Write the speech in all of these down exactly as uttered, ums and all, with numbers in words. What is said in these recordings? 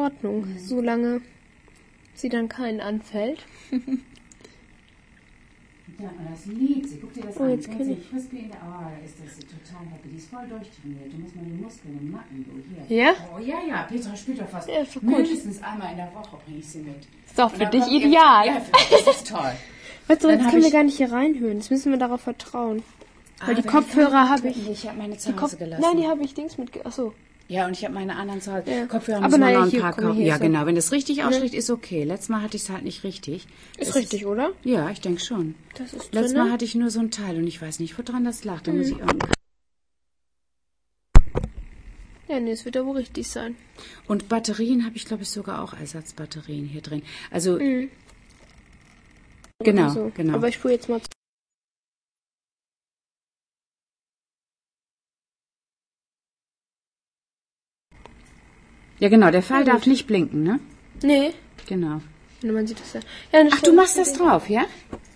Ordnung, mhm. solange sie dann keinen anfällt. Ja, und das liebt sie. Guck dir das oh, an. Jetzt Wenn sie frisbee in der oh, da ist das total happy. Die ist voll durchtrainiert. Du musst mal die Muskeln im Nacken, du hier. Ja? Oh ja, ja. Petra spielt doch fast ja, mindestens einmal in der Woche bringe ich sie mit. Ist doch für dich ideal. Ihr, ja, für dich, das ist toll. Weißt du, jetzt können wir gar nicht hier reinhören. Jetzt müssen wir darauf vertrauen. Ah, Weil die Kopfhörer habe ich... Ich habe meine zu Hause gelassen. Nein, die habe ich Dings mit... Achso. Ja, und ich habe meine anderen zu Hause. Ja. Kopfhörer Aber müssen wir naja, noch ein hier, paar komm, kaufen. hier Ja, ist genau. Wenn es richtig ja. ausschlägt, ist okay. Letztes Mal hatte ich es halt nicht richtig. Ist es richtig, ist, oder? Ja, ich denke schon. Das ist Letztes drinne. Mal hatte ich nur so ein Teil und ich weiß nicht, woran das lag. Da mhm. muss ich irgendwie... Ja, nee, es wird ja wohl richtig sein. Und Batterien habe ich, glaube ich, sogar auch Ersatzbatterien hier drin. Also... Mhm. Genau, also, genau. Aber ich spule jetzt mal... Ja, genau, der Pfeil ja, darf nicht blinken, ne? Nee. Genau. Man sieht das ja. ja Ach, du machst das drauf, ja?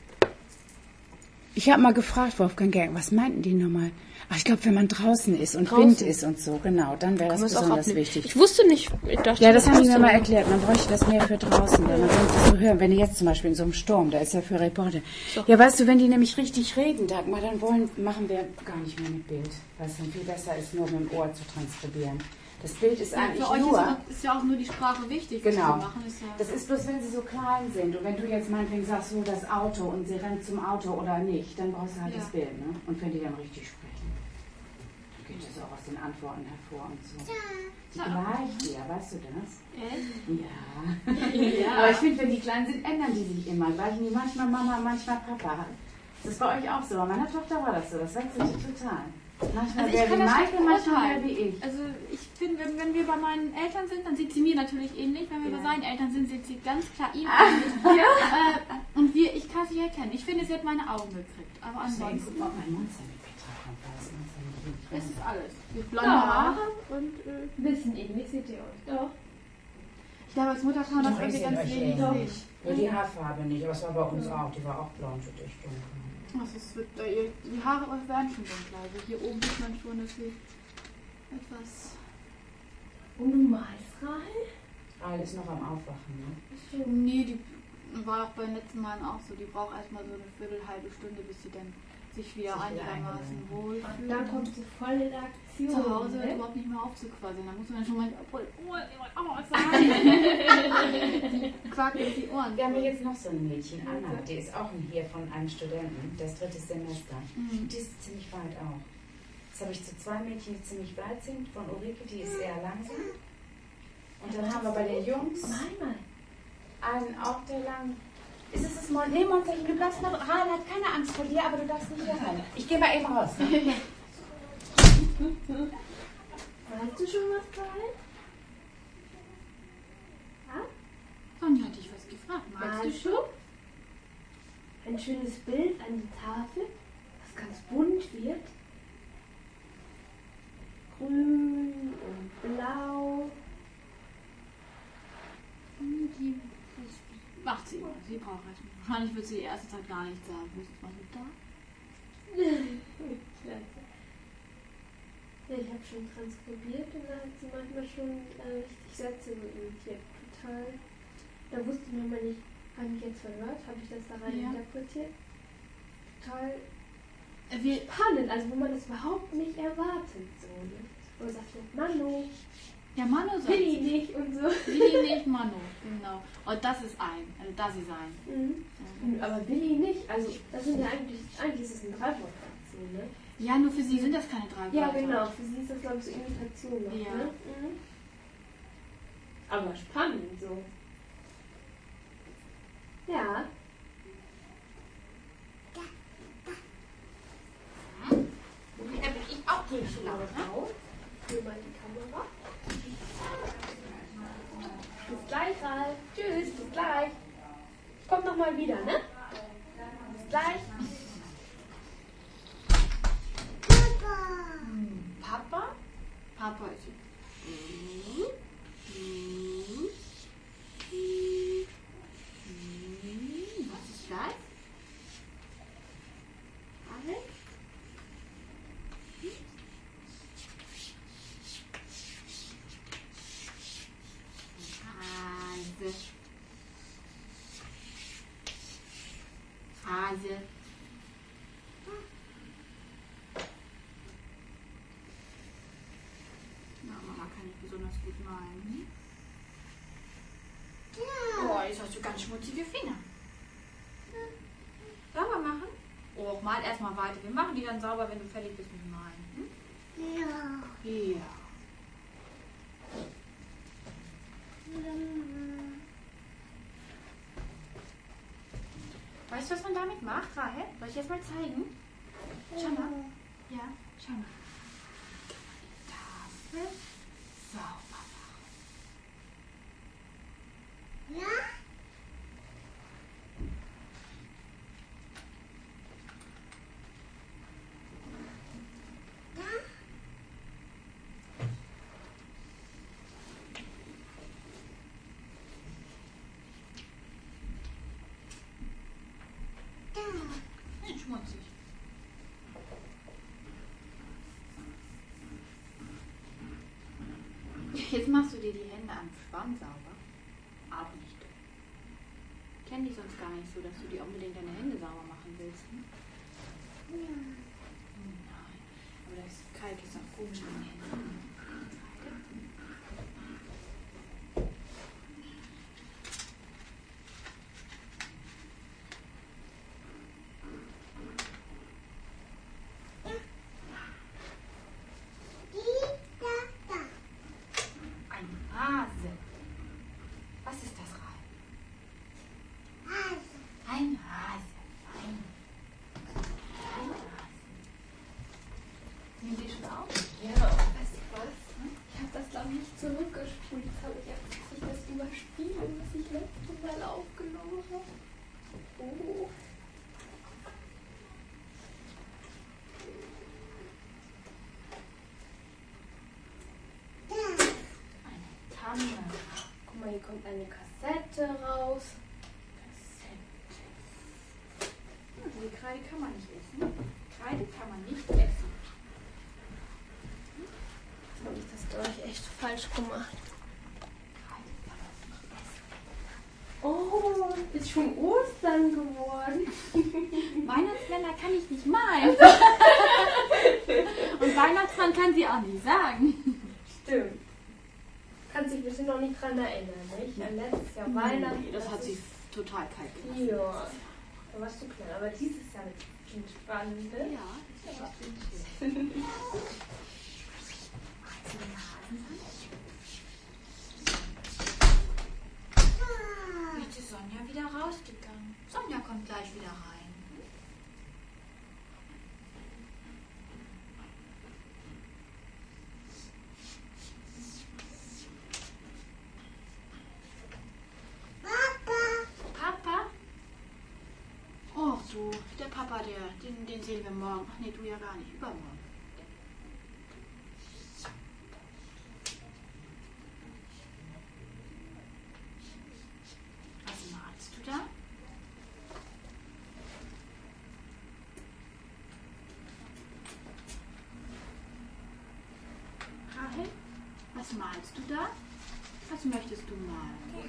Ich habe mal gefragt, Wolfgang Gerken, was meinten die nochmal? Ach, ich glaube, wenn man draußen ist und draußen. Wind ist und so, genau, dann wäre das besonders wichtig. Ich wusste nicht, ich dachte... Ja, das haben die mir mal erklärt, man bräuchte das mehr für draußen, weil man sonst so hören, wenn die jetzt zum Beispiel in so einem Sturm, da ist ja für Reporter. So. Ja, weißt du, wenn die nämlich richtig reden, Dagmar, dann wollen, machen wir gar nicht mehr mit Bild, weil es dann viel besser ist, nur mit dem Ohr zu transkribieren. Das Bild ist ja, eigentlich für euch nur... Ist, ist ja auch nur die Sprache wichtig, genau. was wir machen. Ist ja das ist bloß, wenn sie so klein sind. Und wenn du jetzt meinetwegen sagst, so das Auto und sie rennt zum Auto oder nicht, dann brauchst du halt ja. das Bild, ne? Und wenn die dann richtig sprechen, dann geht das auch aus den Antworten hervor und so. Die gleicht dir, weißt du das? Echt? Ja. ja. Aber ich finde, wenn die klein sind, ändern die sich immer. Gleichen die manchmal Mama, manchmal Papa. Das ist bei euch auch so. Bei meiner Tochter war das so. Das wechselt sich total. Manchmal also wäre wie Michael, manchmal wäre wie ich. Also ich finde, wenn, wenn wir bei meinen Eltern sind, dann sieht sie mir natürlich ähnlich. Wenn wir ja. bei seinen Eltern sind, sieht sie ganz klar ihm ähnlich. ja. äh, und wir, ich kann sie erkennen. Ich finde, sie hat meine Augen gekriegt. Aber ansonsten... Guck mal, mein Monster mit Petra kommt. Das ist alles. Mit blonde ja. Haare und... Äh, ein bisschen ähnlich seht ihr euch. Doch. Ich glaube, als Mutter kann man das irgendwie ganz wenig sehen. Ja, die Haarfarbe nicht, aber es war bei uns auch. Die war auch blond und echt dunkel. Also es wird, äh, die Haare werden schon dunkler. Also hier oben sieht man schon, dass sie etwas... Und du malst Rahel? Rahel ist noch am Aufwachen, ne? Nee, die war auch beim letzten Mal auch so. Die braucht erstmal so eine Viertel, halbe Stunde, bis sie dann sich wieder sich einigermaßen wohlfühlt. Da kommt sie voll in Aktion. Zu Hause ne? überhaupt nicht mehr aufzuquasseln. Da muss man schon mal, obwohl, oh, oh, was sagen. Die quakt in die Ohren. Wir haben jetzt noch so ein Mädchen, Anna, die ist auch hier von einem Studenten, das dritte Semester. Mhm. Die ist ziemlich weit auch. Jetzt habe ich zu zwei Mädchen, die ziemlich weit sind, von Ulrike, die ist eher langsam. Und dann haben wir bei den Jungs einen auch, der lang... Ist es das Mon nee, Monsterchen, du bleibst mal... Rahel hat keine Angst vor dir, aber du darfst nicht hier rein. Ich gehe mal eben raus. Ne? Weißt du schon was, Rahel? Ja? Sonja hat dich was gefragt. Malst du schon? Ein schönes Bild an die Tafel, das ganz bunt wird. Grün und blau. Die macht sie immer. Sie braucht es. Wahrscheinlich wird sie die erste Zeit gar nichts sagen. Ist was mit da? Ja, ich habe schon transkribiert und da hat sie manchmal schon äh, richtig Sätze so imitiert. Total. Da wusste man mal nicht, habe ich jetzt verhört, habe ich das da rein ja. interpretiert. Total Wir spannend, also wo man das überhaupt nicht erwartet. So, ne? Und sagt so, Manu. Ja, Manu sagt Willi nicht und so. Willi nicht, Manu, genau. Und das ist ein, also das ist ein. Mhm. Ja. Aber Willi nicht, also das sind ja eigentlich, eigentlich ist es ein Dreifachsatz, so, ne? Ja, nur für sie sind das keine drei Ja, genau, für sie ist das, glaube ich, so Imitation noch, ja. ne? Mhm. Aber spannend, so. Ja. Da bin ich auch die Schlaue drauf. Hier mal die Kamera. Bis gleich, Ralf. Tschüss, bis gleich. Kommt noch mal wieder, ne? Bis gleich. Papa? Papa ist hier. Was ist das? Alex? Hase. Na, Mama kann nicht besonders gut malen. Oh, jetzt hast du ganz schmutzige Finger. Sauber machen? Oh, mal erstmal weiter. Wir machen die dann sauber, wenn du fertig bist mit dem Malen. Hm? Ja. Ja. Weißt du, was man damit macht, Rahel? Soll ich jetzt mal zeigen? Schau mal. Ja, schau mal. Die Tafel sauber machen. Ja? Hm, schmutzig. Jetzt machst du dir die Hände am Schwamm sauber. Aber nicht. Ich kenne dich sonst gar nicht so, dass du dir unbedingt deine Hände sauber machen willst. Hm? Ja. Nein. Aber das Kalk ist auch komisch an den Händen. Zurückgespult. Jetzt habe ich einfach sich das überspielen, was ich letztes Mal aufgenommen habe. Oh. Eine Tanne. Guck mal, hier kommt eine Kassette raus. Kassette. Hm, die Kreide kann man nicht essen. Kreide kann man nicht essen. Jetzt habe ich das, glaube ich, echt falsch gemacht. Oh, ist schon Ostern geworden. Weihnachtsländer kann ich nicht malen. Und Weihnachtsmann kann sie auch nicht sagen. Stimmt. Kannst dich bestimmt noch nicht dran erinnern, nicht? An letztes Jahr Weihnachten. Nee, das hat das sie total kalt gemacht. Ja. Da warst du klein. Aber dieses Jahr wird bestimmt spannend, ne? Ja, das ist bestimmt schön. Jetzt ist Sonja wieder rausgegangen. Sonja kommt gleich wieder rein. Papa? Papa? Oh, du, der Papa, der, den, den sehen wir morgen. Ach nee, du ja gar nicht. Übermorgen. Was malst du da? Rahel, was malst du da? Was möchtest du malen?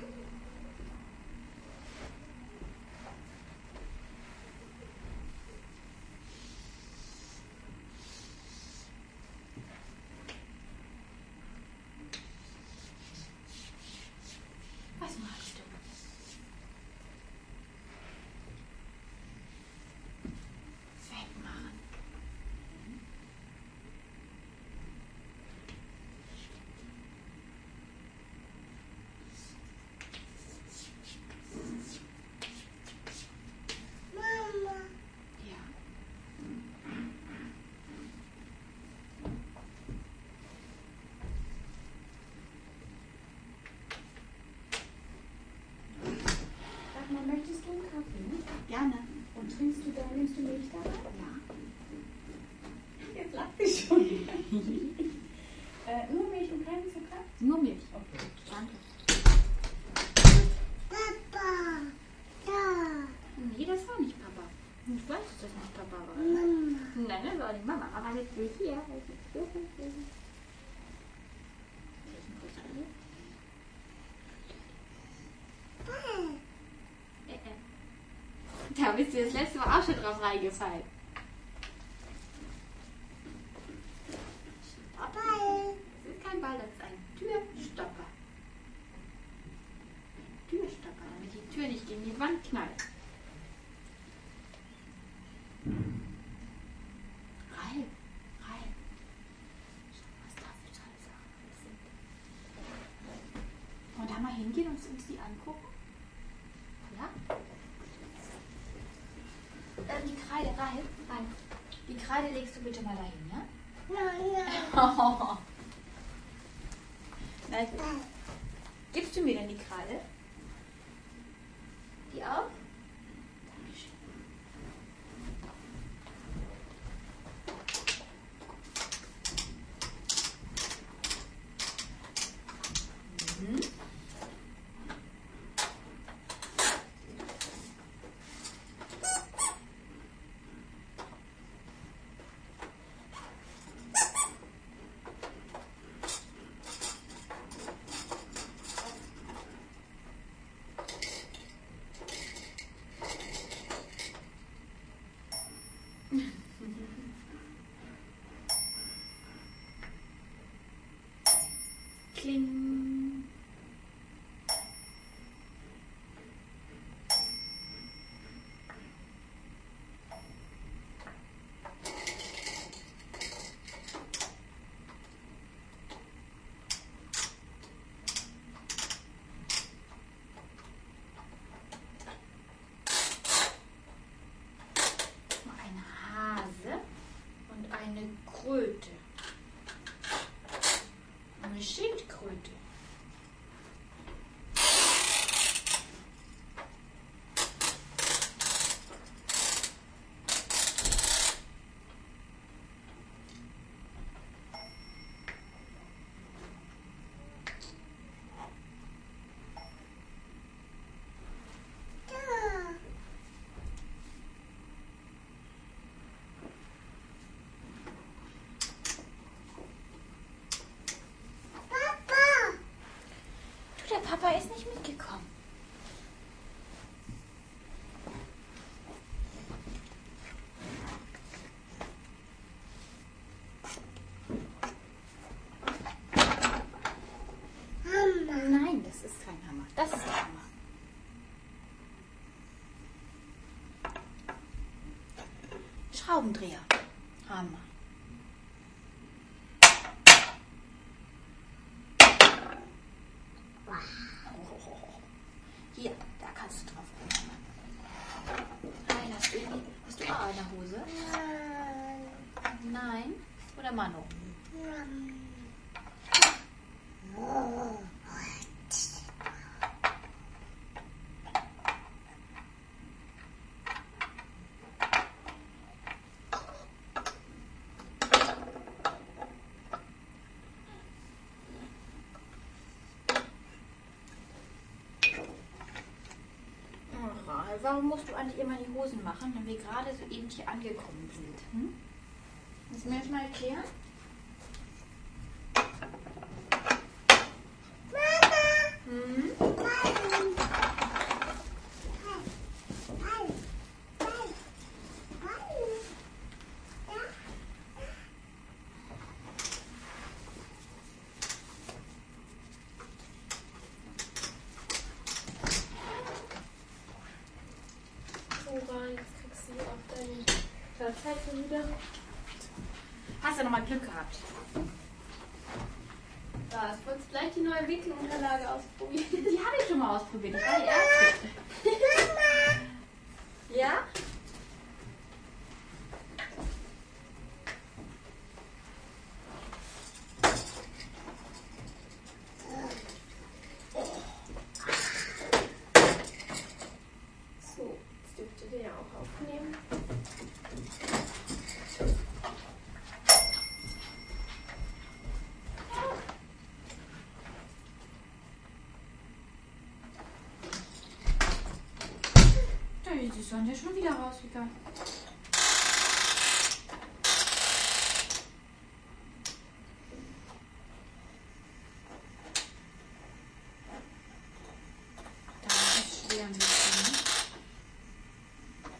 Was malst du? Wegmachen. Mama. Ja. Sag mal, möchtest du einen Kaffee? Gerne. Und trinkst du da, nimmst du Milch da rein? Ja. Jetzt lacht sie schon. äh, nur Milch und keinen Zucker? Nur Milch. Okay. Danke. Papa. Ja. Nee, das war nicht Papa. Ich weiß, dass das nicht Papa war. Mama. Nein, das war nicht Mama. Aber jetzt will ich hier. Äh, äh. Da bist du das letzte Mal auch schon drauf reingefallen. Ball. Das ist kein Ball, das ist ein Türstopper. Türstopper, damit die Tür nicht gegen die Wand knallt. Rein, rein. Schau, was da für tolle Sachen alles sind. Wollen wir da mal hingehen und uns die angucken? Ja? Ähm, die Kreide, rein, rein. Die Kreide legst du bitte mal dahin, ja? Nein, nein. Oh. Na gut. Gibst du mir denn die Kreide? Die auch? Dankeschön. Mhm. Kling. Ein Hase und eine Kröte. Eine Schildkröte. Der Papa ist nicht mitgekommen. Nein, das ist kein Hammer. Das ist der Hammer. Schraubendreher. Hammer. Hier, da kannst du drauf gucken. Nein, hast du irgendwie, hast du auch eine Hose? Nein. Nein? Oder Manu? Nein. Warum musst du eigentlich immer die Hosen machen, wenn wir gerade so eben hier angekommen sind? Hm? Kannst du mir das mal erklären? Mama! Hm? Jetzt kriegst du auf deine Platzheizung wieder. Hast du nochmal Glück gehabt? Was? Wolltest du gleich die neue Wickelunterlage ausprobieren? Die habe ich schon mal ausprobiert. Ich war die Erste. Ja? So, jetzt dürft ihr den ja auch aufnehmen. Die Sonne ist schon wieder rausgegangen. Da ist es schwer ein bisschen.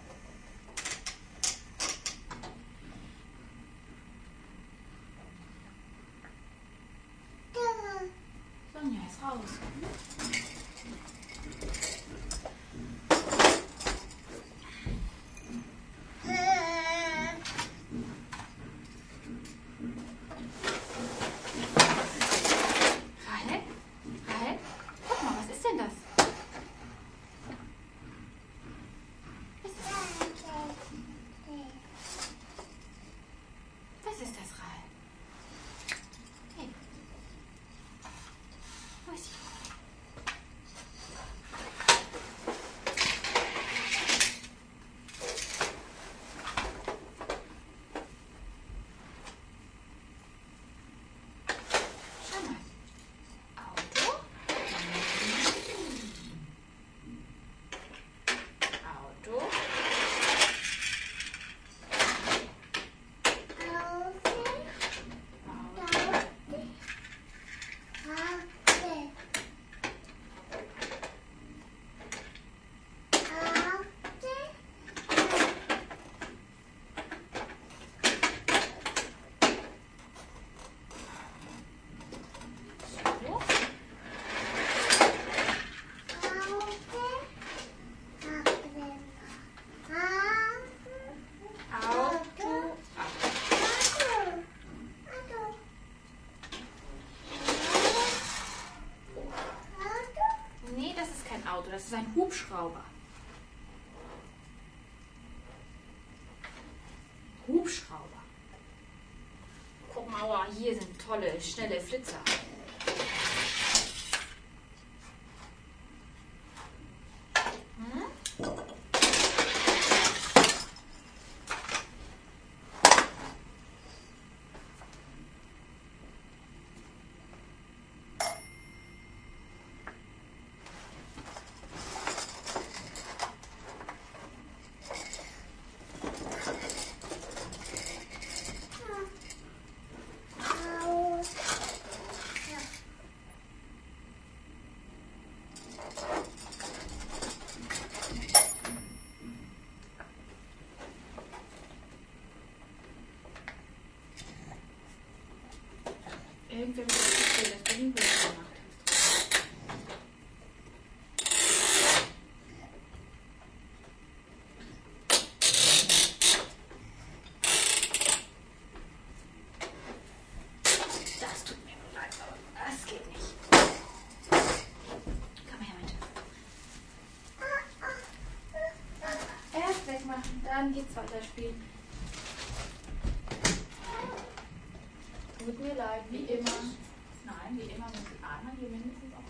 Auto, das ist ein Hubschrauber. Hubschrauber. Guck mal, oh, hier sind tolle, schnelle Flitzer. Hm? Irgendwer wird das erzählen, dass du Liebe gemacht hast. Das tut mir nur leid, aber das geht nicht. Komm her, mein Schatz. Erst wegmachen, dann geht's weiter spielen. Tut mir leid, wie immer. Nein, wie immer muss Anna hier mindestens auch.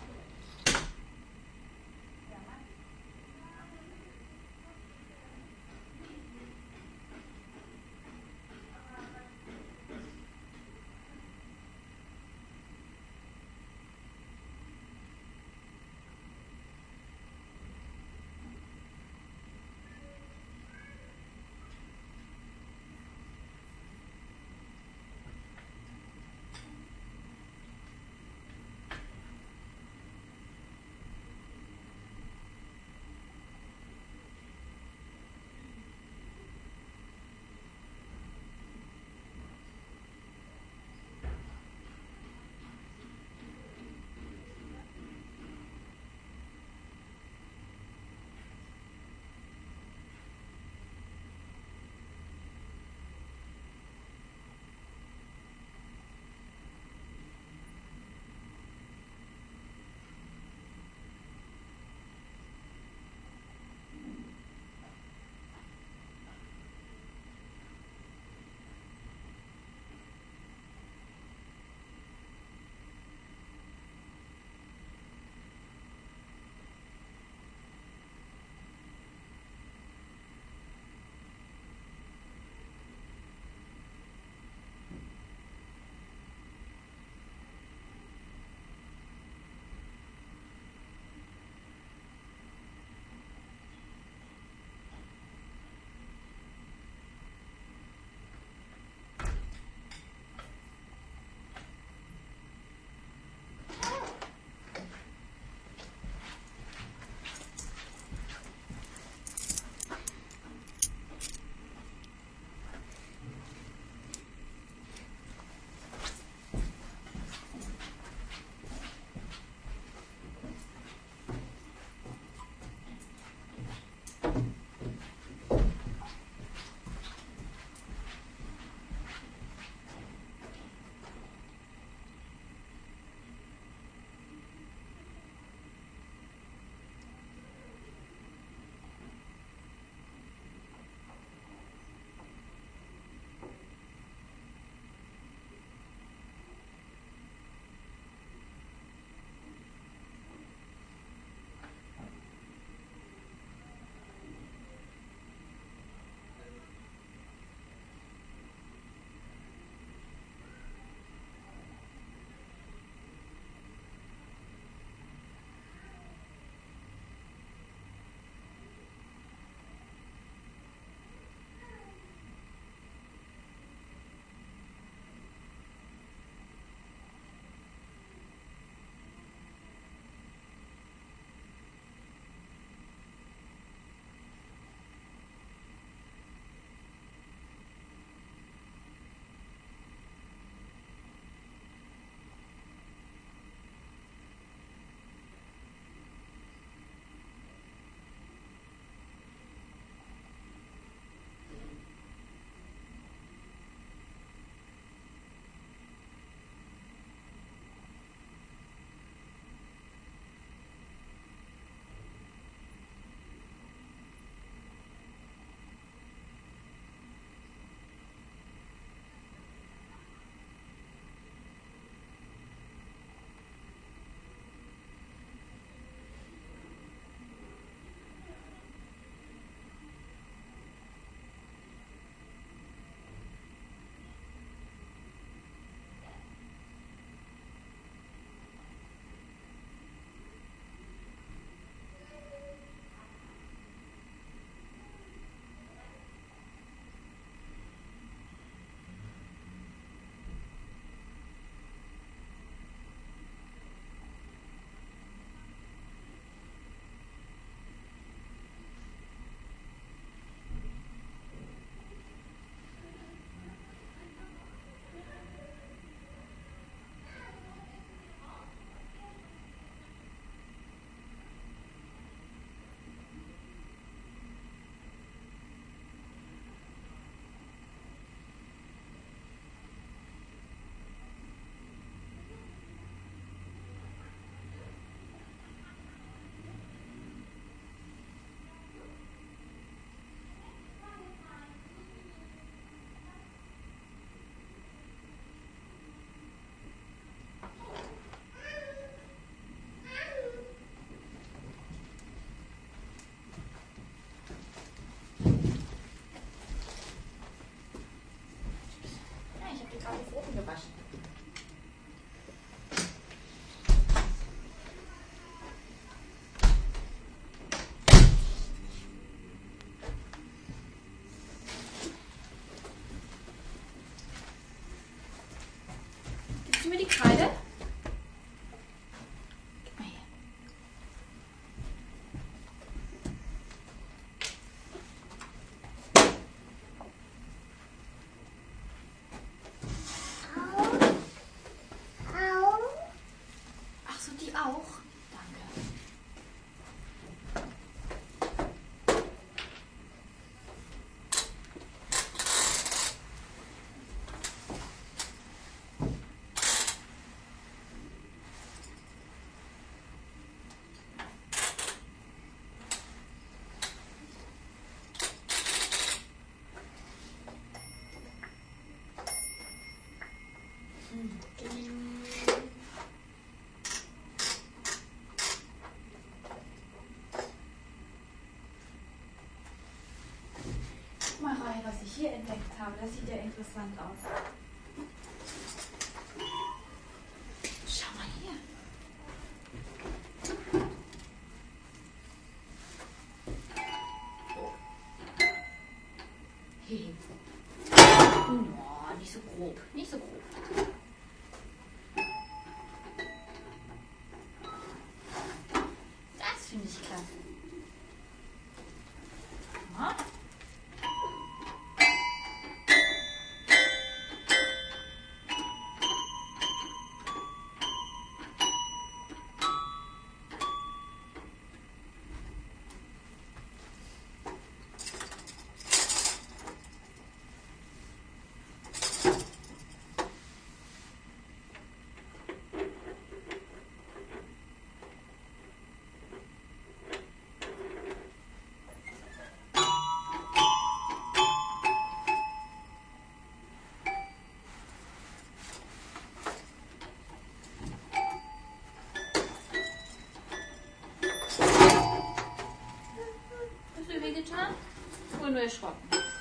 hier entdeckt habe. Das sieht ja interessant aus. Schau mal hier. Hey. Oh, nicht so grob. Nicht so grob. Das finde ich klasse. Ja. Getan? Oder nur erschrocken?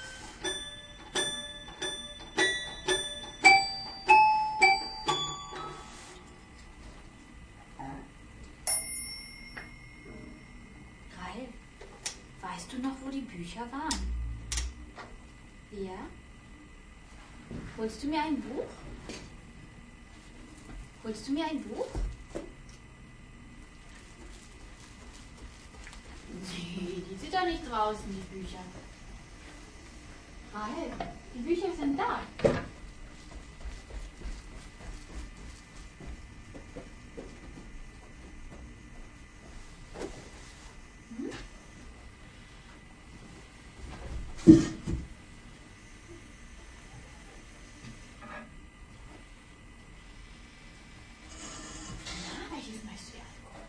Rahel, weißt du noch, wo die Bücher waren? Ja? Holst du mir ein Buch? Holst du mir ein Buch? Nee, die sind doch nicht draußen, die Bücher. Rahel, die Bücher sind da. Hm? Na, welches möchtest du angucken?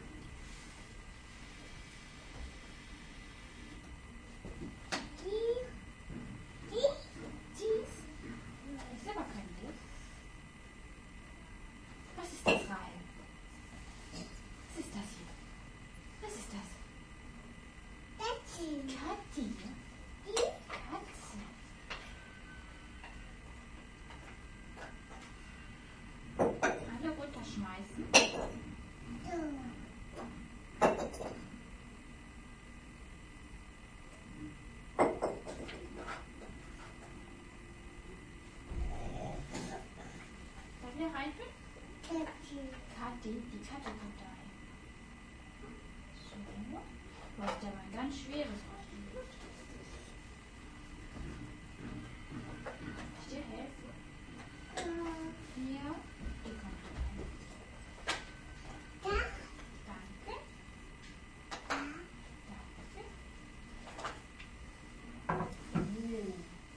Kathi, die Kathi kommt da rein. So, du hast ja mal ein ganz schweres ausgelegt. Soll ich dir helfen? Ja, die kommt da rein. Danke. Danke. Oh.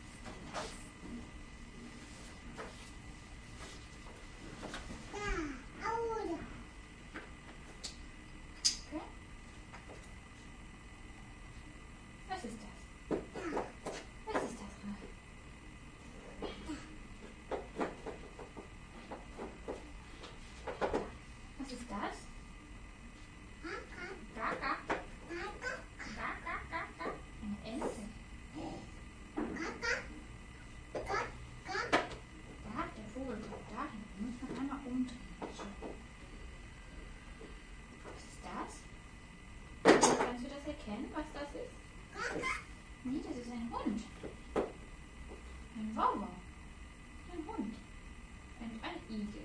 Erkennen, was das ist? Nee, das ist ein Hund. Ein Wauwau. Ein Hund. Und ein Igel.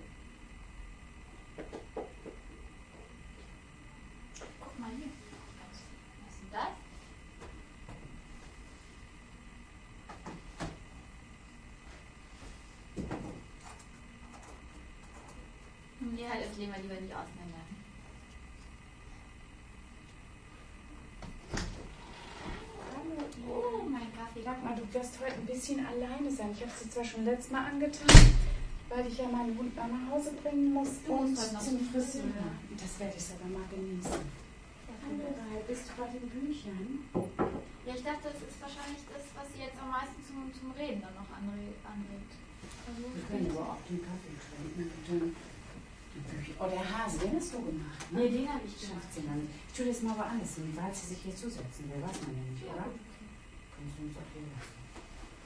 Guck mal hier. Was ist das? Nee, halt das legen wir lieber nicht auseinander. Sag mal, du wirst heute ein bisschen alleine sein. Ich habe es dir zwar schon letztes Mal angetan, weil ich ja meinen Hund mal nach Hause bringen muss und zum Friseur. Das werde ich aber mal genießen. Ja, bist du bei den Büchern? Ja, ich dachte, das ist wahrscheinlich das, was sie jetzt am meisten zum, zum Reden dann noch anregt. Also, wir können aber auch den Kaffee trinken. Dann die Bücher. Oh, der Hase, den hast du gemacht. Ne? Nee, den habe ich gemacht. Sie dann. Ich tue das mal woanders hin, weil sie sich hier zusetzen will. Weiß man ja nicht, ja, oder? Okay. Kannst du uns auch hier lassen.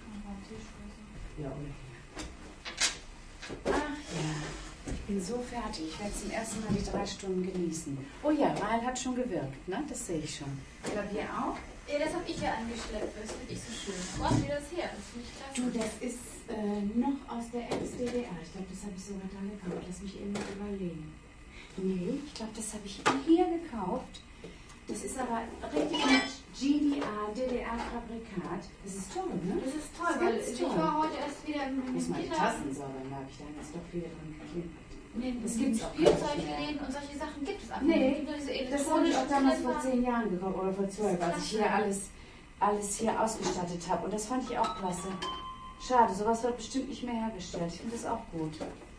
Ja, ungefähr. Ach ja, ich bin so fertig. Ich werde zum ersten Mal die drei Stunden genießen. Oh ja, Rahel hat schon gewirkt, ne? Das sehe ich schon. Klavier auch? Ja, das habe ich ja angeschleppt. Das finde ich so schön. Wo hast du das her? Das finde ich klasse. Du, das ist äh, noch aus der Ex-D D R. Ich glaube, das habe ich sogar da gekauft. Lass mich eben mal überlegen. Nee, ich glaube, das habe ich hier gekauft. Das ist aber richtig mit G D A, D D R-Fabrikat. Das ist toll, ne? Das ist toll, Das weil ist ich toll. war heute erst wieder im Ich muss mal die Kinder- Tassen sauber machen. Da habe ich doch wieder dran geklebt. Nee, Das das gibt's gibt auch gar nicht mehr. Spielzeugläden und solche Sachen gibt es einfach Nee, nicht. Es gibt nur diese Das habe ich elektronischen auch damals vor Klemmer. zehn Jahren gekauft oder vor zwölf, als ich hier Klasse. alles, alles hier ausgestattet habe. Und das fand ich auch klasse. Schade, sowas wird bestimmt nicht mehr hergestellt. Ich finde das auch gut.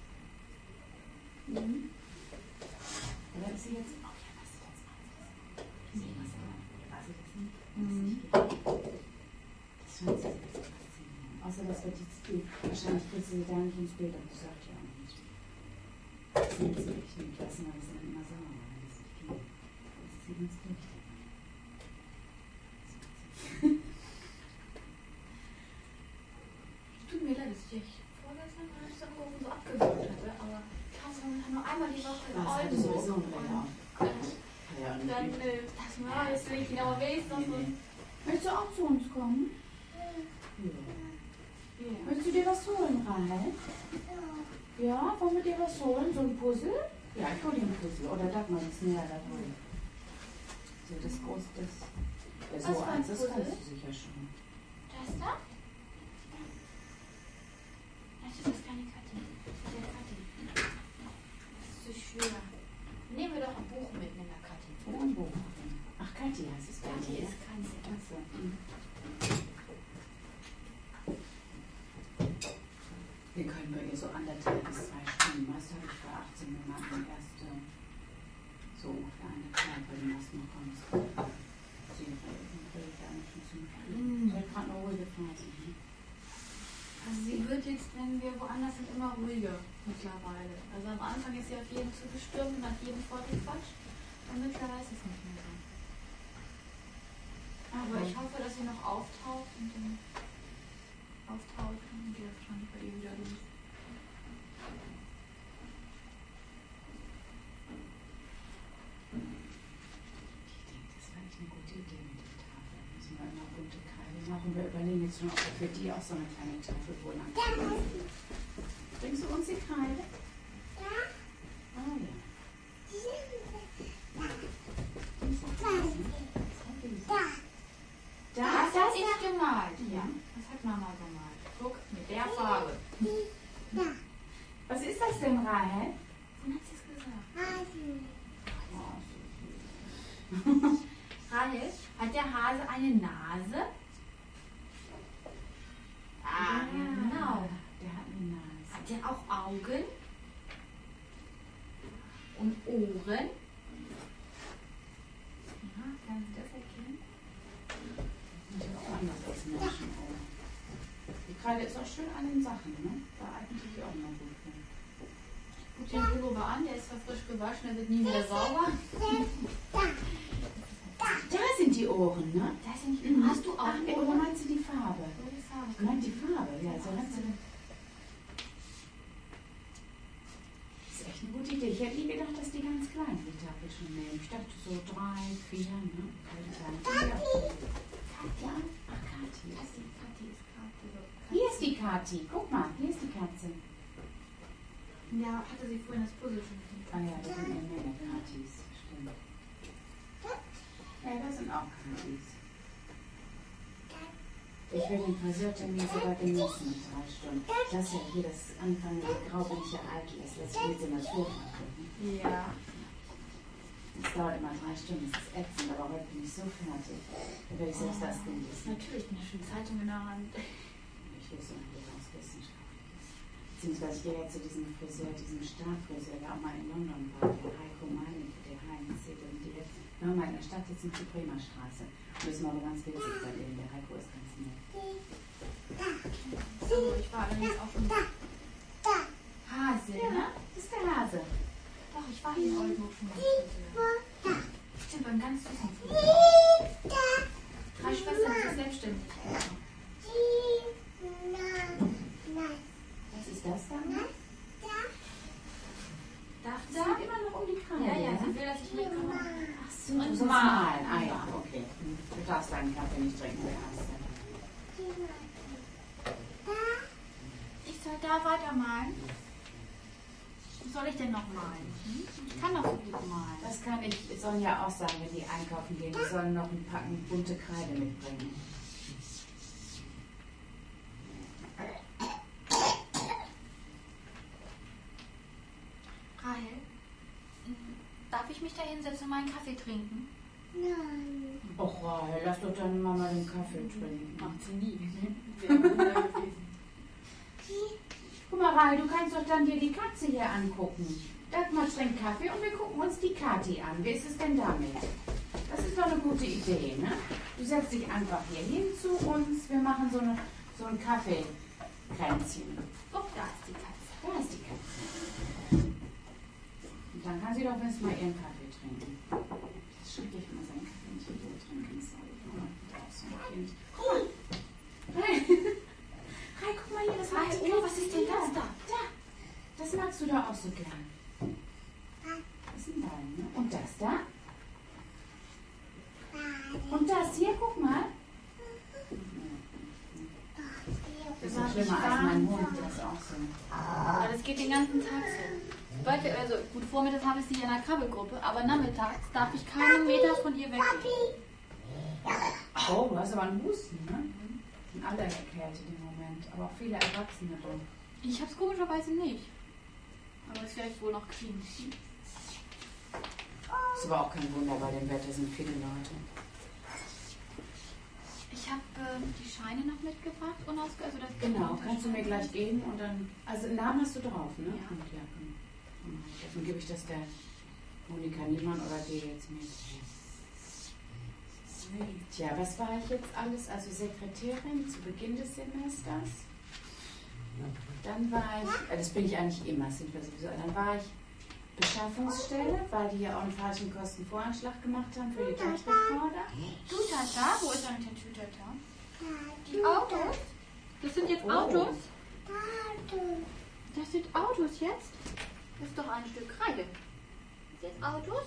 Mhm. Oder ist sie jetzt... Oh ja, was ist jetzt eins? Ich sehe was aber. Was ist das nicht? Mhm. Das fand sie jetzt faszinierend. Außer, dass wir die Spiel. Wahrscheinlich kriegst du sie da nicht ins Bild, aber das sagt ja auch nicht. Das sind sie echt nicht. Ich weiß nicht, was dann immer sauer war, wenn es nicht ging. Das ist sie ganz durch. Tut mir leid, dass ich dich vorgestern mal so angerufen, so abgewürgt hatte, aber ich habe momentan nur einmal die Woche in Das hatte Oldenburg. sowieso ein Brenner. Und Ja, und dann äh, dachte ich mir, ah, jetzt will ich ihn aber wenigstens noch so. Möchtest du auch zu uns kommen? Ja. Möchtest du dir was holen, Rahel? Ja, wollen wir dir was holen? So ein Puzzle? Ja, ich hole dir ein Puzzle. Oder Dagmar ist näher dabei. So, das große, das... Ja, Was so für ein eins, das Puzzle? kannst du sicher schon. Das da? Das ist das kleine Kathi. Der Kathi. Das ist so schwer. Nehmen wir doch ein Buch mit, nimm der Kathi. Oder ein Buch. Ach, Kathi heißt es bei Kathi dir. ist Kathi. Achso. mhm. Wir können bei ihr so anderthalb bis zwei Stunden. Meist habe ich vor achtzehn Monaten erst äh, so ungefähr anderthalb, weil die meisten noch kommen. Sie will gar nicht schon ziemlich viel. Mhm. Sie hat gerade eine ruhige Phase. Ne? Also sie wird jetzt, wenn wir woanders sind, immer ruhiger mittlerweile. Also am Anfang ist sie auf jeden zugestürmt und hat jeden vorgequatscht. Und mittlerweile ist es nicht mehr so. Aber ich hoffe, dass sie noch auftaucht und dann auftaucht und geht wahrscheinlich bei ihr wieder los. Ich denke, das war echt eine gute Idee mit der Tafel. Da müssen wir immer bunte Kreide machen. Wir überlegen jetzt nur, ob wir für die auch so eine kleine Tafel wohl anziehen. Bringst du uns die Kreide? Ja. Oh ja. Da, Das das hat ich gemalt, ja. Das hat Mama gemalt. Guck, mit der Farbe. Was ist das denn, Rahel? Wann hat sie es gesagt? Oh, Rahel, hat der Hase eine Nase? Ah, genau. Der hat eine Nase. Hat der auch Augen? Und Ohren? Ja, kann sie das erkennen? Das ist auch anders als Menschenohren. Die Kreide ist auch schön an den Sachen, ne? Da eignet sich auch noch gut für. Guck den Pullover an, der ist zwar frisch gewaschen, der wird nie wieder sauber. Da sind die Ohren, ne? Da ist ja nicht, Mhm. hast du auch Ach, oder Ohren? meinst du die Farbe? So die Farbe. Ich meine die Farbe, ja. So hat sie. Das ist echt eine gute Idee. Ich hätte nie gedacht, dass die ganz klein die Tafel schon nehmen. Ich dachte so drei, vier, ne? Keine kleinen. Katja? Ach, Kathi. Kathi, Kathi ist Kathi. Hier ist die Kathi. Guck mal, hier ist die Katze. Ja, hatte sie vorhin das Puzzle schon nicht. Ah ja, das sind eine Menge Kathis. Stimmt. Ja, das sind auch Kathis. Ich will den Friseurtermin sogar genießen mit drei Stunden. Das ist ja hier das anfangende Grau, wenn ich ja alt ist. Das will sie natürlich machen. Ja. Es dauert immer drei Stunden, das ist ätzend, aber heute bin ich so fertig. Da werde ich selbst das genießen. Natürlich, eine schöne Zeitung in der Hand. Ich lese noch was Wissenschaftliches. Beziehungsweise ich gehe jetzt zu diesem Friseur, diesem Starfriseur, der auch mal in London war, der Heiko Meinig, der Heinz, der jetzt wir haben mal in der Stadt jetzt in die Bremer Straße. Und das ist mal ganz witzig bei denen. Der Heiko ist ganz nett. So, ich war allerdings auch schon. Hase, ne? Das ist der Hase. Doch, ich war hier in Oldenburg schon mal. Stimmt, beim ganz süßen Friseur. Drei Schwestern sind selbstständig. Du Und sollst malen. malen. Ah ja, okay. Du darfst deinen Kaffee nicht trinken, der erste. Ich soll da weitermalen. Was soll ich denn noch malen? Hm? Ich kann doch so gut malen. Das kann ich Sonja auch sagen, wenn die einkaufen gehen. Die sollen noch ein Packen bunte Kreide mitbringen. Rahel, darf ich mich da hinsetzen und meinen Kaffee trinken? Nein. Och, Rahel, lass doch deine Mama den Kaffee trinken. Macht sie nie. Guck mal, Rahel, du kannst doch dann dir die Katze hier angucken. Dagmar trinkt Kaffee und wir gucken uns die Kathi an. Wie ist es denn damit? Das ist doch eine gute Idee, ne? Du setzt dich einfach hier hin zu uns. Wir machen so, eine, so ein Kaffeekränzchen. Oh, da ist die Katze. Da ist die Katze. Und dann kann sie doch wenigstens mal ihren Kaffee trinken. Das ist schrecklich, wenn man seinen Kaffee nicht in Ruhe trinken soll. Oh, so ein Kind. Guck mal. Hey. Hey, guck mal hier, das mag die Oh, was ist denn das da? Da. Das magst du doch auch so gern. Das ist ein Ball, ne? Und das da? Und das hier, guck mal. Das ist noch schlimmer als mein Hund, der ist auch so. Ja, das geht den ganzen Tag so. Heute, also gut, vormittags habe ich sie in einer Krabbelgruppe, aber nachmittags darf ich keinen Meter von ihr weggehen. Oh, du hast aber einen Husten, ne? Sind alle erkältet im Moment, aber auch viele Erwachsene drin. Ich habe es komischerweise nicht. Aber das werde ich wohl noch kriegen. Ist aber auch kein Wunder, bei dem Wetter sind viele Leute. Ich habe äh, die Scheine noch mitgebracht, unausge... Also das Genau, kannst du mir gleich geben und dann... Also einen Namen hast du drauf, ne? Ja. Und ja, dann, dann gebe ich das der Monika Niemann oder dir jetzt mit. Tja, was war ich jetzt alles? Also Sekretärin zu Beginn des Semesters. Dann war ich, äh, das bin ich eigentlich immer, sind wir sowieso, dann war ich Beschaffungsstelle, weil die ja auch einen falschen Kostenvoranschlag gemacht haben für die Touchrecorder. Du, Tata, wo ist eigentlich der Tütata? Die Autos? Das sind jetzt Autos? Das sind Autos jetzt? Das ist doch ein Stück Kreide. Das sind Autos?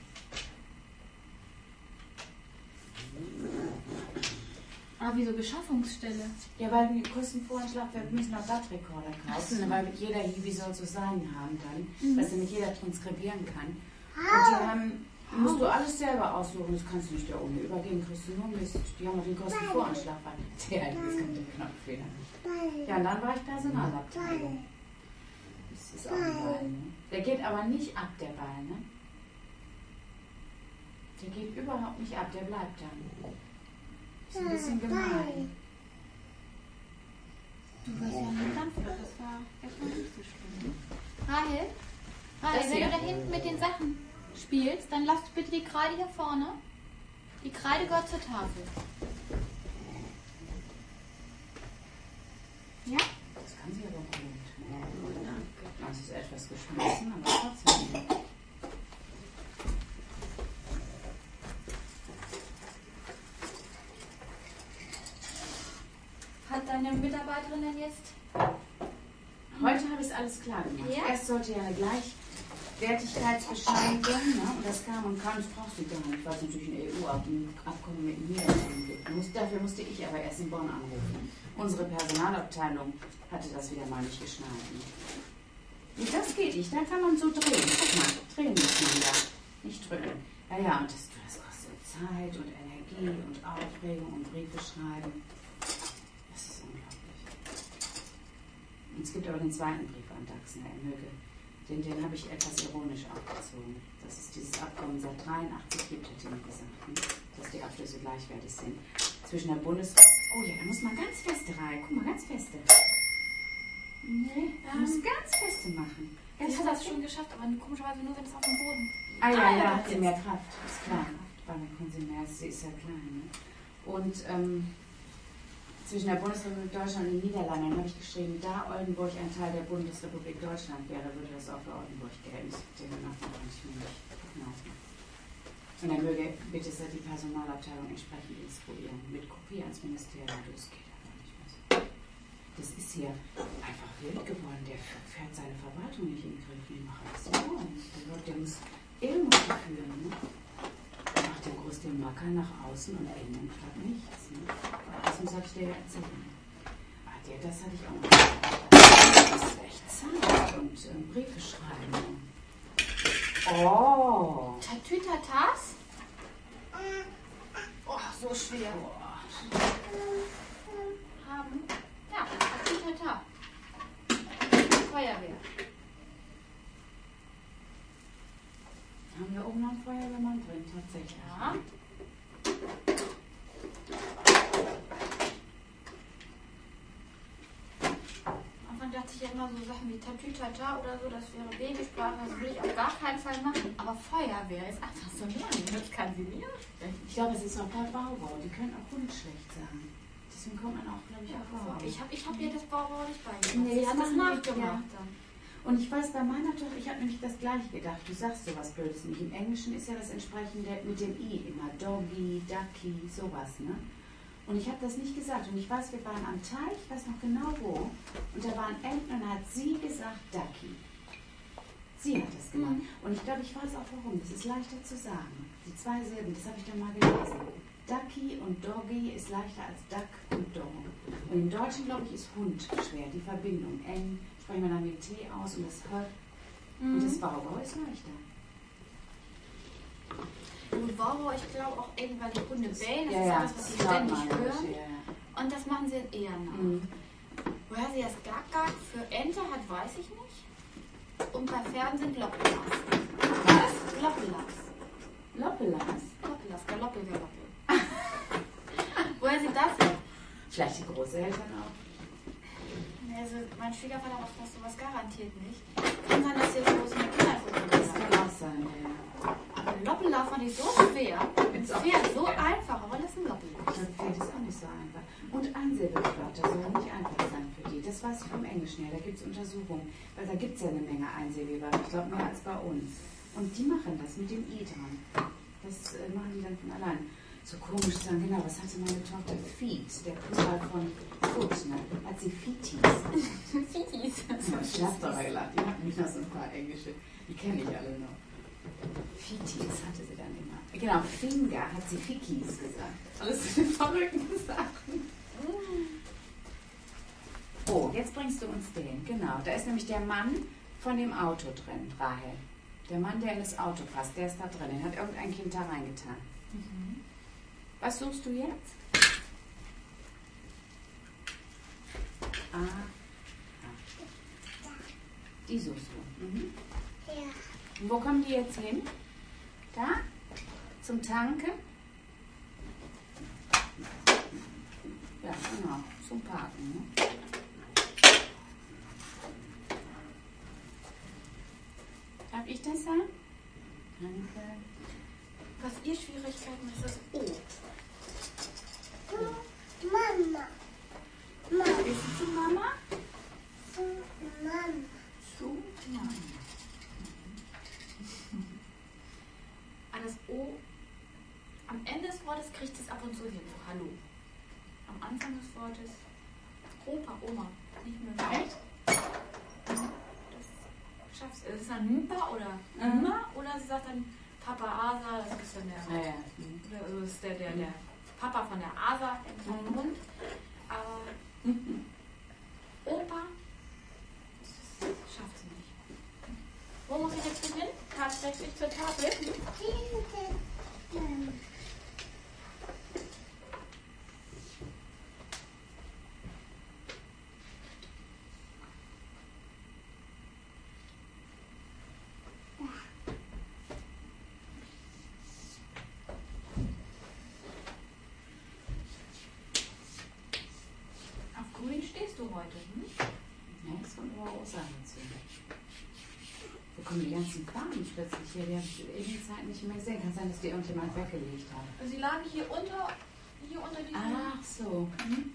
Ah, wieso Beschaffungsstelle? Ja, weil die Kostenvoranschlag, wir müssen auch Touchrecorder kaufen, so. Weil mit jeder Hiwi soll so sein haben dann, mhm. dass damit jeder transkribieren kann. Und die haben, musst du alles selber aussuchen, das kannst du nicht da ohne übergehen, kriegst du nur Mist. Die haben auch den Kostenvoranschlag, weil der ist mit dem Knopffehler. Ja, und dann war ich Personalabteilung. Das ist auch ein Ball, ne? Der geht aber nicht ab, der Ball, ne? Der geht überhaupt nicht ab, der bleibt dann. Das ist ein bisschen gemein. Du warst ja ein Dampflok, das war erstmal nicht so schlimm. Rahel, Rahel, Das wenn hier? du da hinten mit den Sachen spielst, dann lass bitte die Kreide hier vorne. Die Kreide gehört zur Tafel. Ja? Das kann sie aber gut. Danke. Das ist etwas geschmissen, aber trotzdem. Hat deine Mitarbeiterin denn jetzt? Heute habe ich es alles klar gemacht. Ja? Erst sollte ja eine Gleichwertigkeitsbescheinigung, ne? Und das kam und kam, das brauchst du gar nicht, weil es natürlich ein E U-Abkommen mit den Niederlanden gibt. Muss, dafür musste ich aber erst in Bonn anrufen. Unsere Personalabteilung hatte das wieder mal nicht geschnallt. Und das geht nicht, da kann man so drehen. Guck mal, drehen muss man da, nicht drücken. Ja, ja, und das, das kostet Zeit und Energie und Aufregung und Briefe schreiben. Das ist unglaublich. Und es gibt aber den zweiten Brief an Daxner, er möge. Den, den habe ich etwas ironisch aufgezogen. Das ist dieses Abkommen seit dreiundachtzig gibt, hat er mir gesagt, ne? Dass die Abschlüsse gleichwertig sind. Zwischen der Bundes... Oh ja, da muss man ganz feste rein. Guck mal, ganz feste. Nee, da Ähm, muss ganz feste machen. Ganz Sie hat das feste. schon geschafft, aber komischerweise nur, wenn es auf dem Boden. Ah ja, Ah, ja, ja, hat sie jetzt. mehr Kraft. Ist klar. Weil dann kann sie mehr, sie ist ja klein. Ne? Und ähm, zwischen der Bundesrepublik Deutschland und den Niederlanden habe ich geschrieben, da Oldenburg ein Teil der Bundesrepublik Deutschland wäre, würde das auch für Oldenburg gelten. Den noch nicht mehr. Und dann möge bitte die Personalabteilung entsprechend instruieren. Mit Kopie ans Ministerium. Das geht aber nicht mehr so. Das ist hier einfach wild geworden. Der fährt seine Verwaltung nicht in den Griff. Die macht das so. Der, der muss Ilmus führen. Ne? den Macker nach außen und innen hat nichts. Ne? Das muss ich dir erzählen. Ah, der, das hatte ich auch noch. Das ist echt zart und ähm, Briefe schreiben. Oh! Tatütatas? Oh, so schwer. Boah. Haben. Ja, Tatütata. Feuerwehr. Haben wir oben noch einen Feuerwehrmann drin, tatsächlich. Ja. Anfang dachte ich ja immer so Sachen wie Tatütata oder so, das wäre Babysprache, das will ich auf gar keinen Fall machen. Aber Feuerwehr ist einfach so lang, das kann sie nie aussprechen. Ich glaube, es ist noch bei Baubau. Die können auch schlecht sagen. Deswegen kommt man auch, glaube ich, auf Baubau. Ich habe ich hab ihr das Baubau nicht beigebracht. Nee, Sie das hat das machen die, nachgemacht ja. dann. Und ich weiß, bei meiner Tochter, ich habe nämlich das Gleiche gedacht. Du sagst sowas Blödes nicht. Im Englischen ist ja das entsprechende mit dem I immer. Doggy, Ducky, sowas, ne? Und ich habe das nicht gesagt. Und ich weiß, wir waren am Teich, ich weiß noch genau wo. Und da waren Enten und hat sie gesagt Ducky. Sie hat das gemacht. Mhm. Und ich glaube, ich weiß auch warum. Das ist leichter zu sagen. Die zwei Silben, das habe ich dann mal gelesen. Ducky und Doggy ist leichter als Duck und Dog. Und im Deutschen, glaube ich, ist Hund schwer. Die Verbindung eng. Sprechen wir dann mit T aus und das H. Mhm. Und das Baubau ist leichter. Und Baubau, ich glaube auch eben, weil die Hunde bellen, das ja, ist ja, alles, was sie ständig hören. Ja, ja. Und das machen sie eher nach. Mhm. Woher sie das Gag-Gag für Ente hat, weiß ich nicht. Und bei Pferden sind Loppelas. Was? Loppelas. Loppelas? Loppelas, Galoppel, Galoppel. Woher sie das hat? Vielleicht die Großeltern auch. Also mein Schwiegervater macht das sowas garantiert nicht. Kann sein, dass jetzt bloß eine Kinderfutter Das ist. kann auch sein, ja. Aber Loppela fand ich so schwer. Ein Pferd so einfach, aber das ist ein Loppela. Das Pferd ist auch nicht so einfach. Und Einsilbigwörter sollen nicht einfach sein für die. Das weiß ich vom Englischen her. Da gibt es Untersuchungen. Weil da gibt es ja eine Menge Einsilbigwörter. Ich glaube mehr als bei uns. Und die machen das mit dem I dran. Das äh, machen die dann von allein. So komisch zu sagen, genau, was hatte meine Tochter? Feet, der Plural von Foot, ne? Hat sie Feeties. Feeties. Ich hab doch mal gelacht, die hatten mich noch so ein paar Englische, die kenne ich alle noch. Feeties hatte sie dann immer. Genau, Finger hat sie Fickies gesagt. Alles für verrückte Sachen. Oh, jetzt bringst du uns den, genau. Da ist nämlich der Mann von dem Auto drin, Rahel. Der Mann, der in das Auto passt, der ist da drin. Den hat irgendein Kind da reingetan. Mhm. Was suchst du jetzt? Ah. Die suchst du. Mhm. Ja. Und wo kommen die jetzt hin? Da? Zum Tanken? Ja, genau. Zum Parken. Ne? Darf ich das sagen? Danke. Was ihr Schwierigkeiten ist, das O. Mama. Mama. Ist es zu Mama? Zu Mama. Zu Mama. An das O, am Ende des Wortes kriegt es ab und zu hin, so Hallo. Am Anfang des Wortes Opa, Oma, nicht mehr. Echt? Das schaffst du. Ist es dann Mpa oder Mma? Mhm. Oder sie sagt dann Papa Asa, das ist dann der, ja, ja. Also das ist der, der, der Papa von der Asa, der kleine Hund. Aber Opa, das schafft sie nicht. Wo muss ich jetzt hin? Tatsächlich zur Tafel? Du heute, hm? Ja, das kommt aber auch Sachen zu. Wo kommen die ganzen Farben plötzlich hier? Die habe ich ewige Zeit nicht mehr gesehen. Kann sein, dass die irgendjemand weggelegt hat. Sie lagen hier unter, hier unter diesem... Ach so. Hm?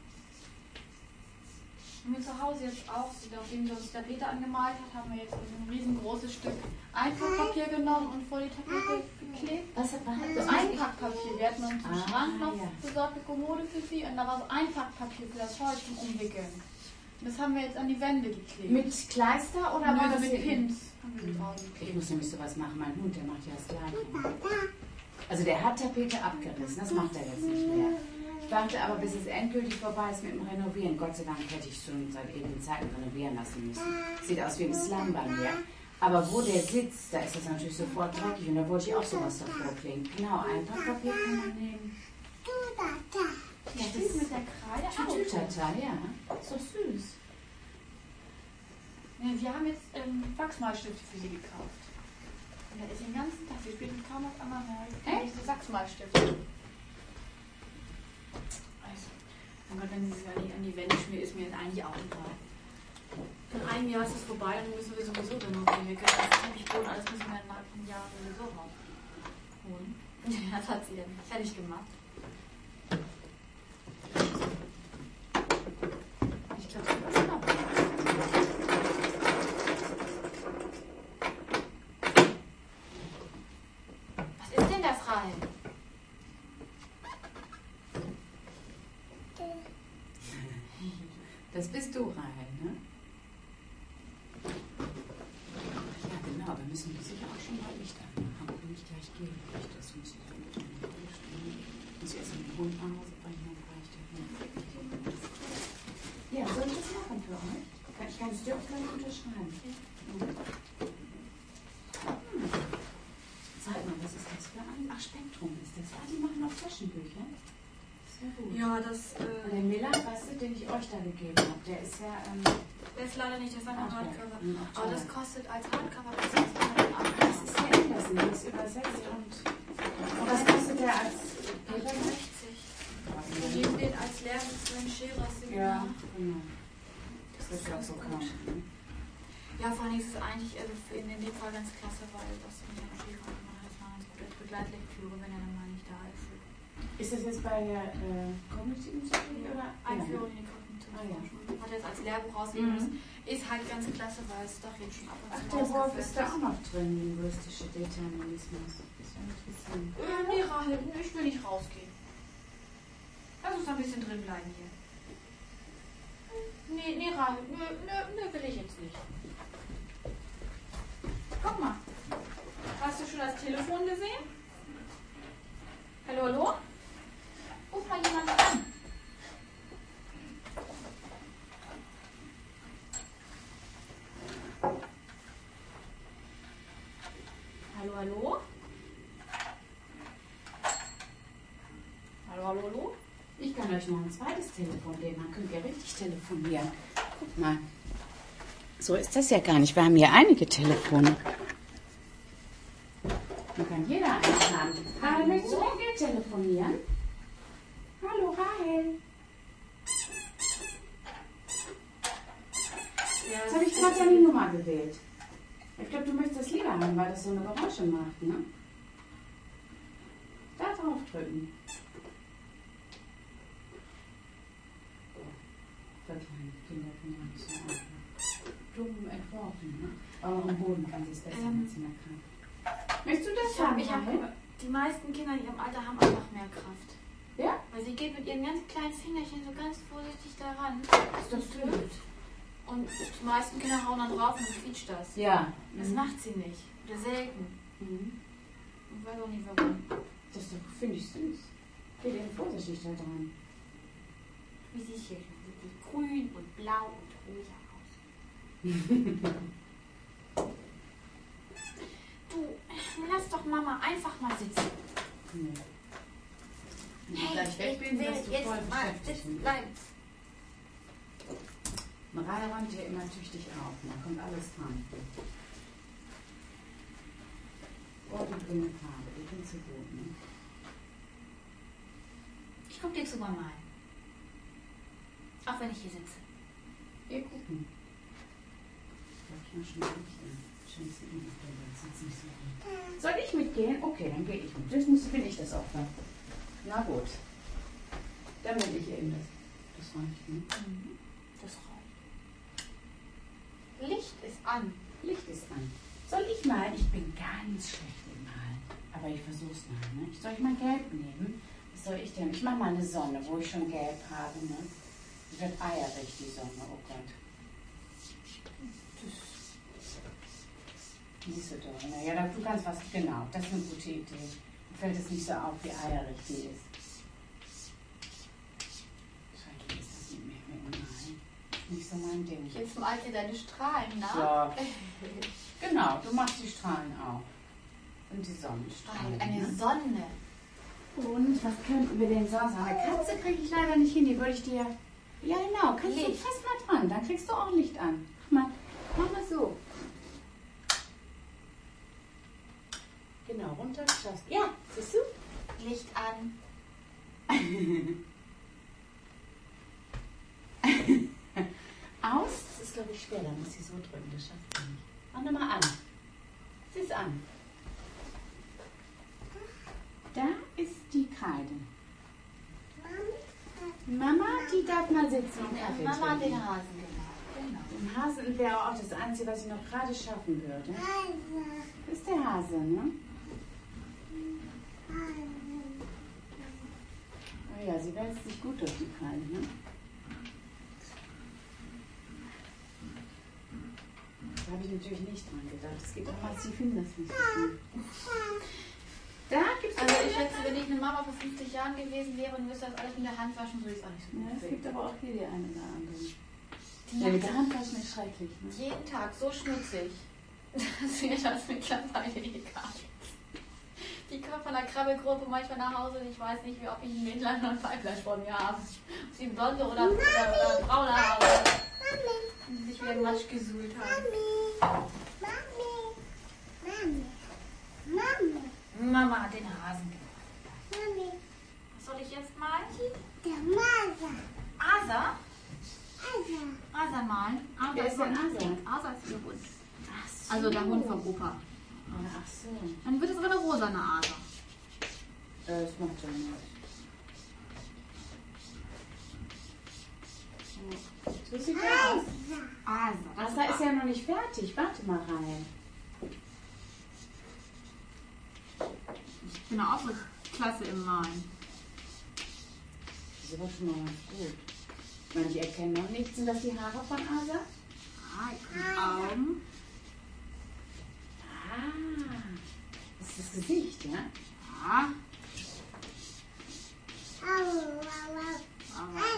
Und wir zu Hause jetzt auch, nachdem wir uns der Peter angemalt hat, haben wir jetzt ein riesengroßes Stück Einpackpapier genommen und vor die Tapete geklebt. Was hat man? So Einpackpapier. Wir hatten uns einen ah, Schrank noch ja. besorgt, eine Kommode für sie, und da war so Einpackpapier für das Holz zum Umwickeln. Das haben wir jetzt an die Wände geklebt. Mit Kleister oder Nö, was? mit Pins haben wir die draußen geklebt. Ich muss nämlich sowas machen. Mein Hund, der macht ja das Gleiche. Also der hat Tapete abgerissen, das macht er jetzt nicht mehr. Ich warte aber, bis es endgültig vorbei ist mit dem Renovieren. Gott sei Dank hätte ich schon seit ewigen Zeiten renovieren lassen müssen. Sieht aus wie ein Slum bei mir. Aber wo der sitzt, da ist es natürlich sofort dreckig. Und da wollte ich auch sowas davor kleben. Genau, ein Papier kann man nehmen. Ja, das ist mit der Kreide auch. Tütütata, ja. Ist doch süß. Ja, wir haben jetzt ähm, Wachsmalstifte für sie gekauft. Und da ist den ganzen Tag, wir spielen kaum auf einmal mehr. Echt? So Wachsmalstifte. Also, mein Gott, wenn sie sich nicht an die Wände schmiert, ist mir jetzt eigentlich auch egal. In einem Jahr ist es vorbei, dann müssen wir sowieso renovieren. Wir können das Teppichboden, alles müssen wir in einem Jahr sowieso rausholen. Das hat sie dann fertig gemacht. Ich glaube, das ist noch. Was ist denn das, Rahel? Das bist du, Rahel, ne? Ja, genau, wir müssen die sicher auch schon mal Licht anmachen. Aber nicht gleich gehen. Das muss ich dann mit dem Hund stellen. Ich muss erst mit dem Hund nach Hause bringen, dann reicht der Hund. Ja, soll ich das machen für euch? Ich kann es dir auch gleich unterschreiben. Hm. Zeig mal, was ist das für ein? Ach, Spektrum ist das. Ah, die machen auch Taschenbücher. Sehr gut. Ja, das. Äh, Und der Miller, weißt du, den ich euch da gegeben habe, der ist ja. Ähm, der ist leider nicht, das ist ein Ach, Hardcover. ja. Aber das kostet als Hardcover das ist das ist ja Andersen, das ist übersetzt und. Und was kostet der als Paperback? sechzig. Wir nehmen den als Lehrer für ein Scherer-Signal. Ja, genau. Das wird ja auch so kaum. Ja, vor allem ist es eigentlich also in dem Fall ganz klasse, weil das mit dem Scherer gemacht hat, man ganz gut als Begleitlektüre, wenn er dann mal nicht da ist. Ist das jetzt bei der äh, kognitiven Psychologie oder? Einführung in die kognitive Ah, ja. Forschung. Hat er jetzt als Lehrbuch rausgegeben. Mhm. Ist halt ganz klasse, weil es doch jetzt schon ab und Ach, zu der Wurf rausgeführt ist da auch noch drin, linguistische Determinismus. Das ist ja interessant. Äh, nee, Rahel, ich will nicht rausgehen. Lass uns ein bisschen drin bleiben hier. Nee, nee, Rahel, nö, nö, nö, will ich jetzt nicht. Guck mal. Hast du schon das Telefon gesehen? Hallo, hallo? Ruf mal jemanden an. Hallo, hallo? Hallo, hallo, hallo? Ich kann euch noch ein zweites Telefon geben, dann könnt ihr richtig telefonieren. Guck mal. So ist das ja gar nicht. Wir haben hier einige Telefone. Man kann jeder eins haben. Rahel, möchtest du mit mir telefonieren? Hallo, Rahel. Ja, Jetzt habe ich gerade deine Nummer gewählt. Ich glaube, du möchtest das lieber haben, weil das so eine Geräusche macht, ne? Da drauf drücken. Für kleine Kinder kann man nicht so einfach. Dumm entworfen, ne? Aber am Boden kann sie es besser Ähm, als in der Kraft. Möchtest du das Ich hab, haben, ich hab, Rahel? die meisten Kinder in ihrem Alter haben einfach mehr Kraft. Ja? Weil sie geht mit ihren ganz kleinen Fingerchen so ganz vorsichtig daran. Ist das drückt. Und die meisten Kinder hauen dann drauf und dann quietscht das. Ja. Das Mhm. macht sie nicht. Oder selten. Mhm. Ich weiß auch nicht warum. Das ist doch- finde ich süß. Geht eben vorsichtig da dran. Wie sieht hier schon grün und blau und rosa aus. Du, lass doch Mama einfach mal sitzen. Nee. Wenn ich Hey, gleich weg ich bin, will wirst du jetzt voll mal beschäftigt. sitzen bleiben. Maria räumt hier immer tüchtig auf. Da kommt alles dran. Oh, die grüne Farbe. Die sind so gut, ne? Ich guck dir zu Mama an. Auch wenn ich hier sitze. Wir gucken. Ich mal schon mal schön sehen, ob der jetzt jetzt nicht so gut. Soll ich mitgehen? Okay, dann gehe ich mit. Das muss, bin ich das Opfer. Na gut. Dann bin ich eben das. Das reicht, ne? Das reicht. Licht ist an. Licht ist an. Soll ich mal? Ich bin ganz schlecht im Malen. Aber ich versuch's mal, ne? Soll ich mal Gelb nehmen? Was soll ich denn? Ich mache mal eine Sonne, wo ich schon Gelb habe, ne? Die wird eierig, die Sonne. Oh Gott. Siehst du doch. Na ja, du kannst was. Genau, das ist eine gute Idee. fällt es nicht so auf, wie eierig die ist. Schrecklich ist das mit mir. Nein, nicht so mein Ding. Jetzt malt ihr deine Strahlen nach. Ja. Genau, du machst die Strahlen auch. Und die Sonnenstrahlen. Eine ne? Sonne. Und was könnten wir denn sonst? Eine Katze kriege ich leider nicht hin, die würde ich dir... Ja genau, kannst du Licht. fest mal dran, dann kriegst du auch Licht an. Mach mal, mach mal so. Genau, runter, schaust. Ja, siehst du? Licht an. Aus, das ist glaube ich schwer, da muss ich so drücken, das schafft sie nicht. Mach nochmal an. Sieh es an. Da ist die Kreide. Mama, die darf mal sitzen und Kaffee Mama hat den trinken. Hasen gemacht. Genau. Den Hasen wäre auch das Einzige, was ich noch gerade schaffen würde. Das ist der Hase, ne? Oh ja, sie wälzt sich gut durch die Kreide, ne? Da habe ich natürlich nicht dran gedacht. Es geht auch massiv hin, das nicht so gut. Da gibt's Also ich schätze, wenn ich eine Mama vor fünfzig Jahren gewesen wäre und müsste das alles mit der Hand waschen, würde ich es auch nicht so Ja, gut es finden. gibt aber auch hier die eine oder andere. Die Ja, mit macht der Hand waschen ist schrecklich, ne? jeden Tag so schmutzig. Das mir das mittlerweile egal. Die kommt von der Krabbelgruppe manchmal nach Hause und ich weiß nicht, wie ob ich ein Mädchen oder ein Weiblein vor mir habe. Ob sie blonde oder, oder, oder braune habe. Und sie sich wieder in Matsch gesuhlt haben. Mama hat den Hasen gemacht. Was soll ich jetzt malen? Asa? Asa malen? Asa Wer ist denn Asa? Asa ist ihr Hund. Ach so. Also der Hund vom Opa. Ach so. Dann wird es aber eine rosane Asa. Äh, das macht ja nichts. So sieht er aus. Asa. Asa ist ja noch nicht fertig. Warte mal rein. Ich bin auch so klasse im Malen. Das ist aber schon mal ganz gut. Ich meine, ich erkenne noch nichts. Sind das die Haare von Asa? Ah, die Augen. Ah, das ist das Gesicht, ja? Ja. Aber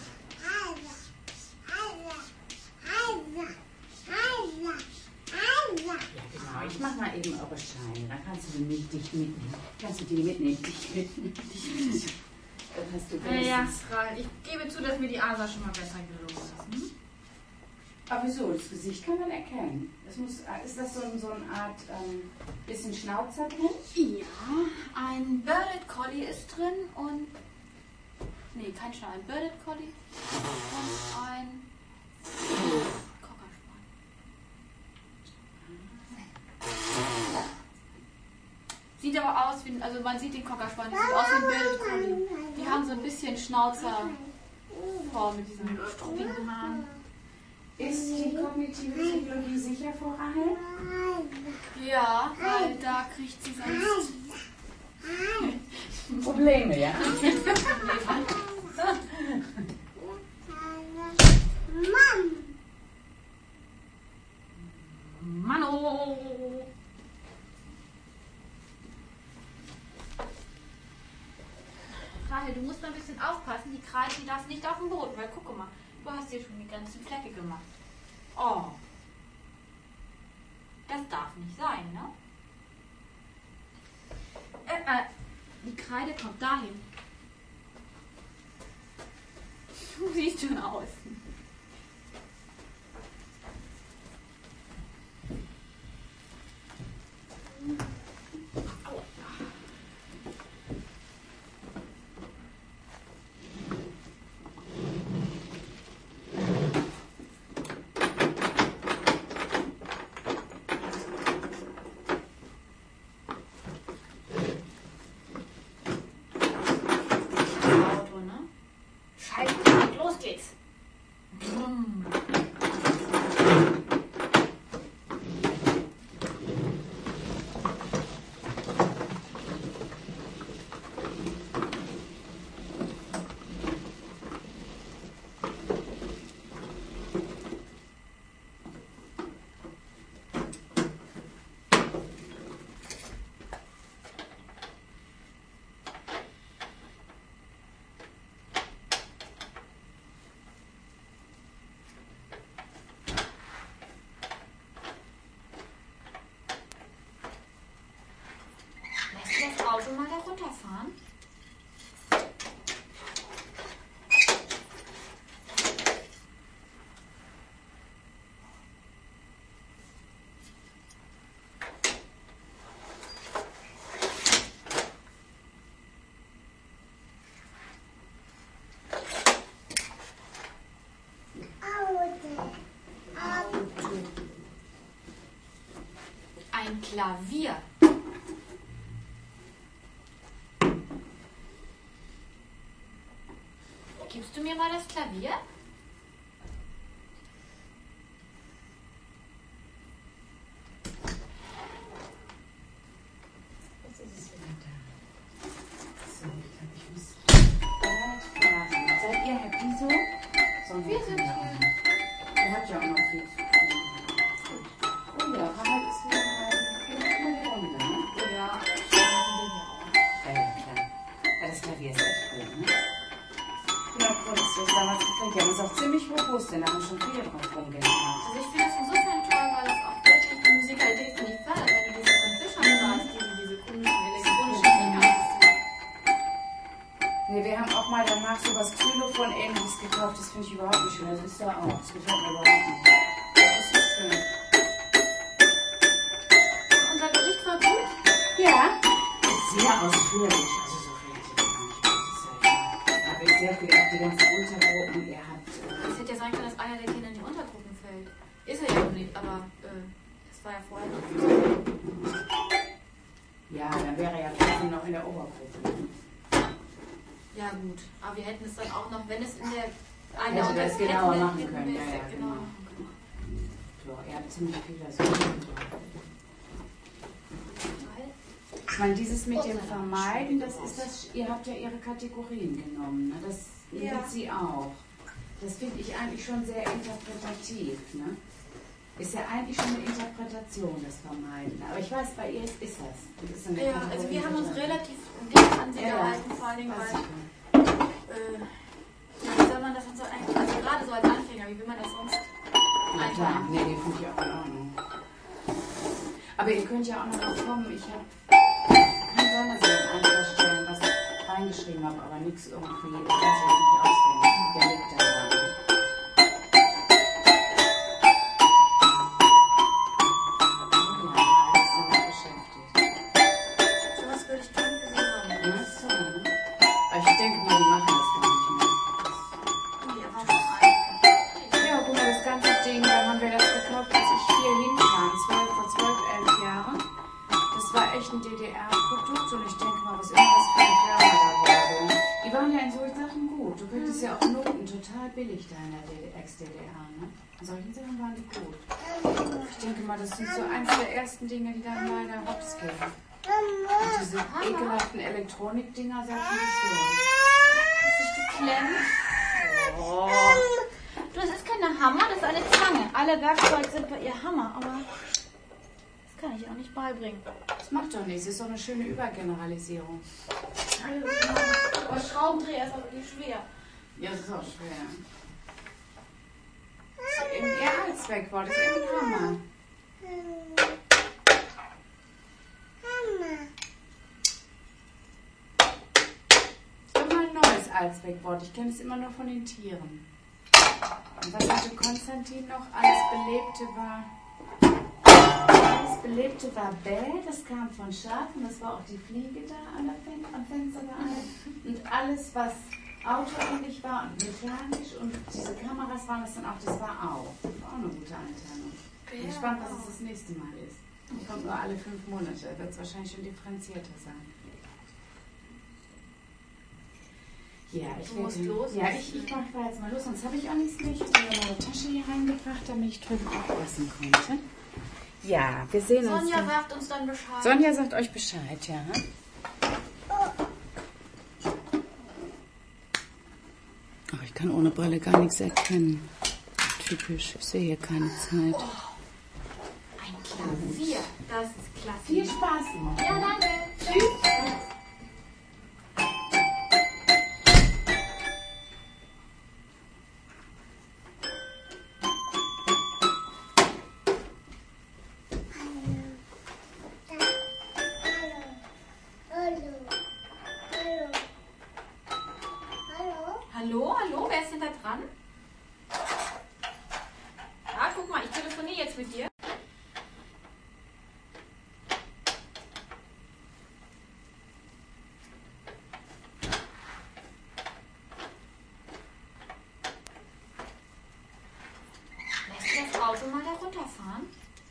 Ja, genau. Ich mach mal eben eure Scheine. Dann kannst du die mit dich mitnehmen. Kannst du die mitnehmen? Dich mitnehmen. Dann hast du ja, ja, wenigstens... ich gebe zu, dass mir die Asa schon mal besser gelungen ist. Hm? Aber wieso? Das Gesicht kann man erkennen. Das muss, ist das so, so eine Art ähm, bisschen Schnauzer drin? Ja, ein Birded Collie ist drin und. Nee, kein Schnau, ein Birded Collie und ein Cockerspaniel. Sieht aber aus wie, also man sieht den Cockerspaniel, sieht aus wie ein Birded Collie. Die haben so ein bisschen Schnauzerform mit diesen struppigen Haaren. Ist die kognitive Psychologie sicher vor allem? Ja, weil da kriegt sie sonst Probleme, ja? Mano! Rahel, du musst mal ein bisschen aufpassen, die Kreide, die darfst nicht auf dem Boden, weil guck mal, du hast hier schon die ganzen Flecke gemacht. Oh. Das darf nicht sein, ne? Äh, äh, die Kreide kommt dahin. Du siehst schon aus. weiterfahren? Ein Klavier. Gibst du mir mal das Klavier? Jetzt ist es wieder da. So, ich glaube, ich muss bald fahren. Seid ihr happy so? Sonst Wir sind ja. hier. Ihr habt ja auch noch viel zu tun. Oh ja, Harald ist wieder mal eine Runde, ne? Ja, Ja, ja, klar. Ja, das Klavier ist echt gut, ne? Ja, kurz, das ist damals gekriegt. Ja, das ist auch ziemlich robust, denn da haben schon viele drauf rumgemacht. also ich finde das insofern toll, weil es auch wirklich die Musikalität von die fördert, wenn du diese von Fischern hörst, diese, diese komischen elektronischen Dinger. Ne, wir haben auch mal danach so was Xylophon ähnliches gekauft. Das finde ich überhaupt nicht schön. Das ist da auch. Das gefällt mir überhaupt nicht. Das ist so schön. Unser Bericht war gut. Ja, sehr ausführlich. Also so viel hätte ich gar nicht. Da habe ich sehr viel auf die ganzen Untergruppen. Ihr habt. Äh, Es hätte ja sein können, dass einer der Kinder in die Untergruppen fällt. Ist er ja noch nicht, aber äh, das war ja vorher noch nicht so. ja, dann wäre er ja trotzdem noch in der Obergruppe. Ja gut, aber wir hätten es dann auch noch, wenn es in der Hätte einer das hätten genauer wir- machen hätten können, wir es ja, ja, genauer genau. machen können. So, ihr habt ziemlich viel das. Weil- Ich meine, dieses mit dem Vermeiden, das ist das, ihr habt ja ihre Kategorien genommen, ne? Das Ja. nimmt sie auch. Das finde ich eigentlich schon sehr interpretativ, ne? Ist ja eigentlich schon eine Interpretation, das Vermeiden. Aber ich weiß, bei ihr ist, ist das. das ist eine Ja, Kategorie also wir haben uns drin. relativ dicht an sie Ja, ja. gehalten, vor allen Dingen, Weiß weil, ich schon. äh, ja, wie soll man das dann so eigentlich, also gerade so als Anfänger, wie will man das sonst Na klar, einplanen? nee, die finde ich auch in Ordnung. Aber ihr könnt ja auch noch mal kommen. Ich habe, kann sein, dass ich an ein paar Stellen was reingeschrieben habe, aber nichts irgendwie für jeden, das ich nicht auswendig. Der liegt da dran. Sowas würde ich gerne für sie haben. Aber ich denke mal, die machen das gar nicht mehr. Die Erwartungshaltung. Ja, guck mal, das ganze Ding, dann haben wir das gekauft, als ich hier hinkam. zwölf, vor zwölf, elf Jahren. Das war echt ein D D R-Produkt und ich denke mal, was immer das für eine Firma da war. Die waren ja in solchen Sachen gut. Du kriegst ja auch Noten total billig da in der Ex-D D R. Ne? In solchen Sachen waren die gut. Ich denke mal, das sind so eins der ersten Dinge, die dann leider hops gehen. Und diese ekelhaften Elektronikdinger, sag ich nicht so. Hast dich geklemmt? Oh. Du, das ist keine Hammer, das ist eine Zange. Alle Werkzeuge sind bei ihr Hammer, aber das kann ich auch nicht beibringen. Das macht doch nichts, das ist doch eine schöne Übergeneralisierung. Aber Schraubendreher ist auch wirklich schwer. Ja, das ist auch schwer. Im Ehrheitswegwort ist eben ein Hammer. Immer ein neues Allzweckwort. Ich kenne es immer nur von den Tieren. Und was hatte Konstantin noch? Alles Belebte war. Alles Belebte war Bell, das kam von Schafen, das war auch die Fliege da an der Fen am Fenster da alle. Und alles, was autoähnlich war und mechanisch und diese Kameras waren das dann auch, das war auch. Das war auch eine gute Einteilung. Ich bin gespannt, was es das nächste Mal ist. Die kommt nur alle fünf Monate, da wird es wahrscheinlich schon differenzierter sein. Ja, ich Du musst werde- los. Ja, ich, ich mache jetzt mal los, sonst habe ich auch nichts mehr. Ich habe mir meine Tasche hier reingebracht, damit ich drüben aufpassen konnte. Ja, wir sehen uns. Sonja dann. sagt uns dann Bescheid. Sonja sagt euch Bescheid, ja. Oh, ich kann ohne Brille gar nichts erkennen. Typisch, ich sehe hier keine Zeit. Ein Klavier. Das ist klasse. Viel Spaß noch. Ja, danke. Tschüss. Hallo, hallo, wer ist denn da dran? Ja, guck mal, ich telefoniere jetzt mit dir. Lässt du das Auto mal da runterfahren?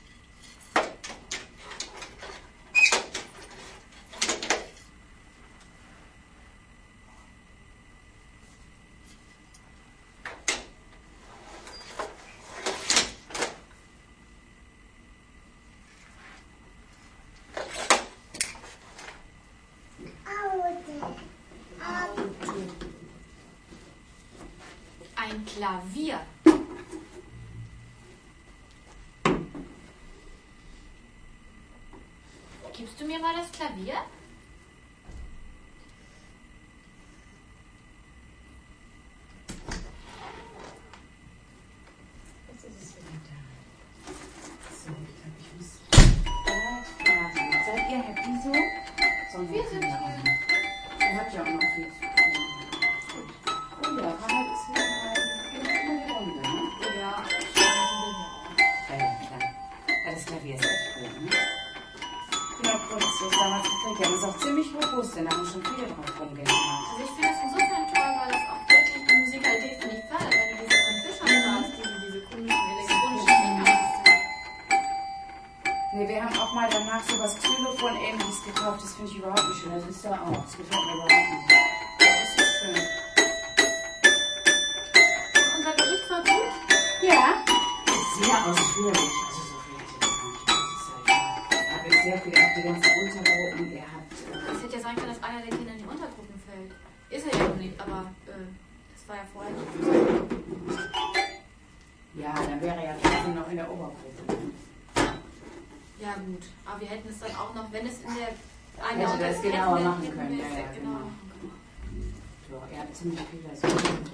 Ein Klavier. Gibst du mir mal das Klavier? Jetzt ist es wieder da. So, ich glaube, ich muss bald fahren. Seid ihr happy so? Sonst wir sind hier. Ihr habt ja auch noch viel zu tun. Oh ja, Harald ist wieder mal eine Runde, ne? Ja, Ja, ja, klar. Ja, das Klavier ist echt gut, ne? Ja, kurz, das ist damals gekriegt. Ja, das ist auch ziemlich robust, denn da haben schon viele drauf rumgemacht. also ich finde das insofern toll, weil das auch wirklich die Musikalität finde ich fördert, wenn du diese von Fischern hast, diese, diese komischen elektronischen Finger hast. Ne, wir haben auch mal danach so was Xylophon ähnliches gekauft. Das finde ich überhaupt nicht schön. Das ist da auch. Das gefällt mir überhaupt nicht. Das ist so schön. Unser Bericht war gut. Ja, sehr ausführlich. Also so viel hätte ich gar nicht. Das ist halt, er hat jetzt sehr viel auf die ganzen Untergruppen. Er hat. Äh, Es hätte ja sein können, dass einer der Kinder in die Untergruppen fällt. Ist er ja noch nicht, aber äh, das war ja vorher nicht so. ja, dann wäre er ja trotzdem noch in der Obergruppe. Ja gut, aber wir hätten es dann auch noch, wenn es in der Hätte das genauer hätten wir- machen hätten können, wir es ja, ja, genauer genau. machen können. So, er hat ziemlich viel so.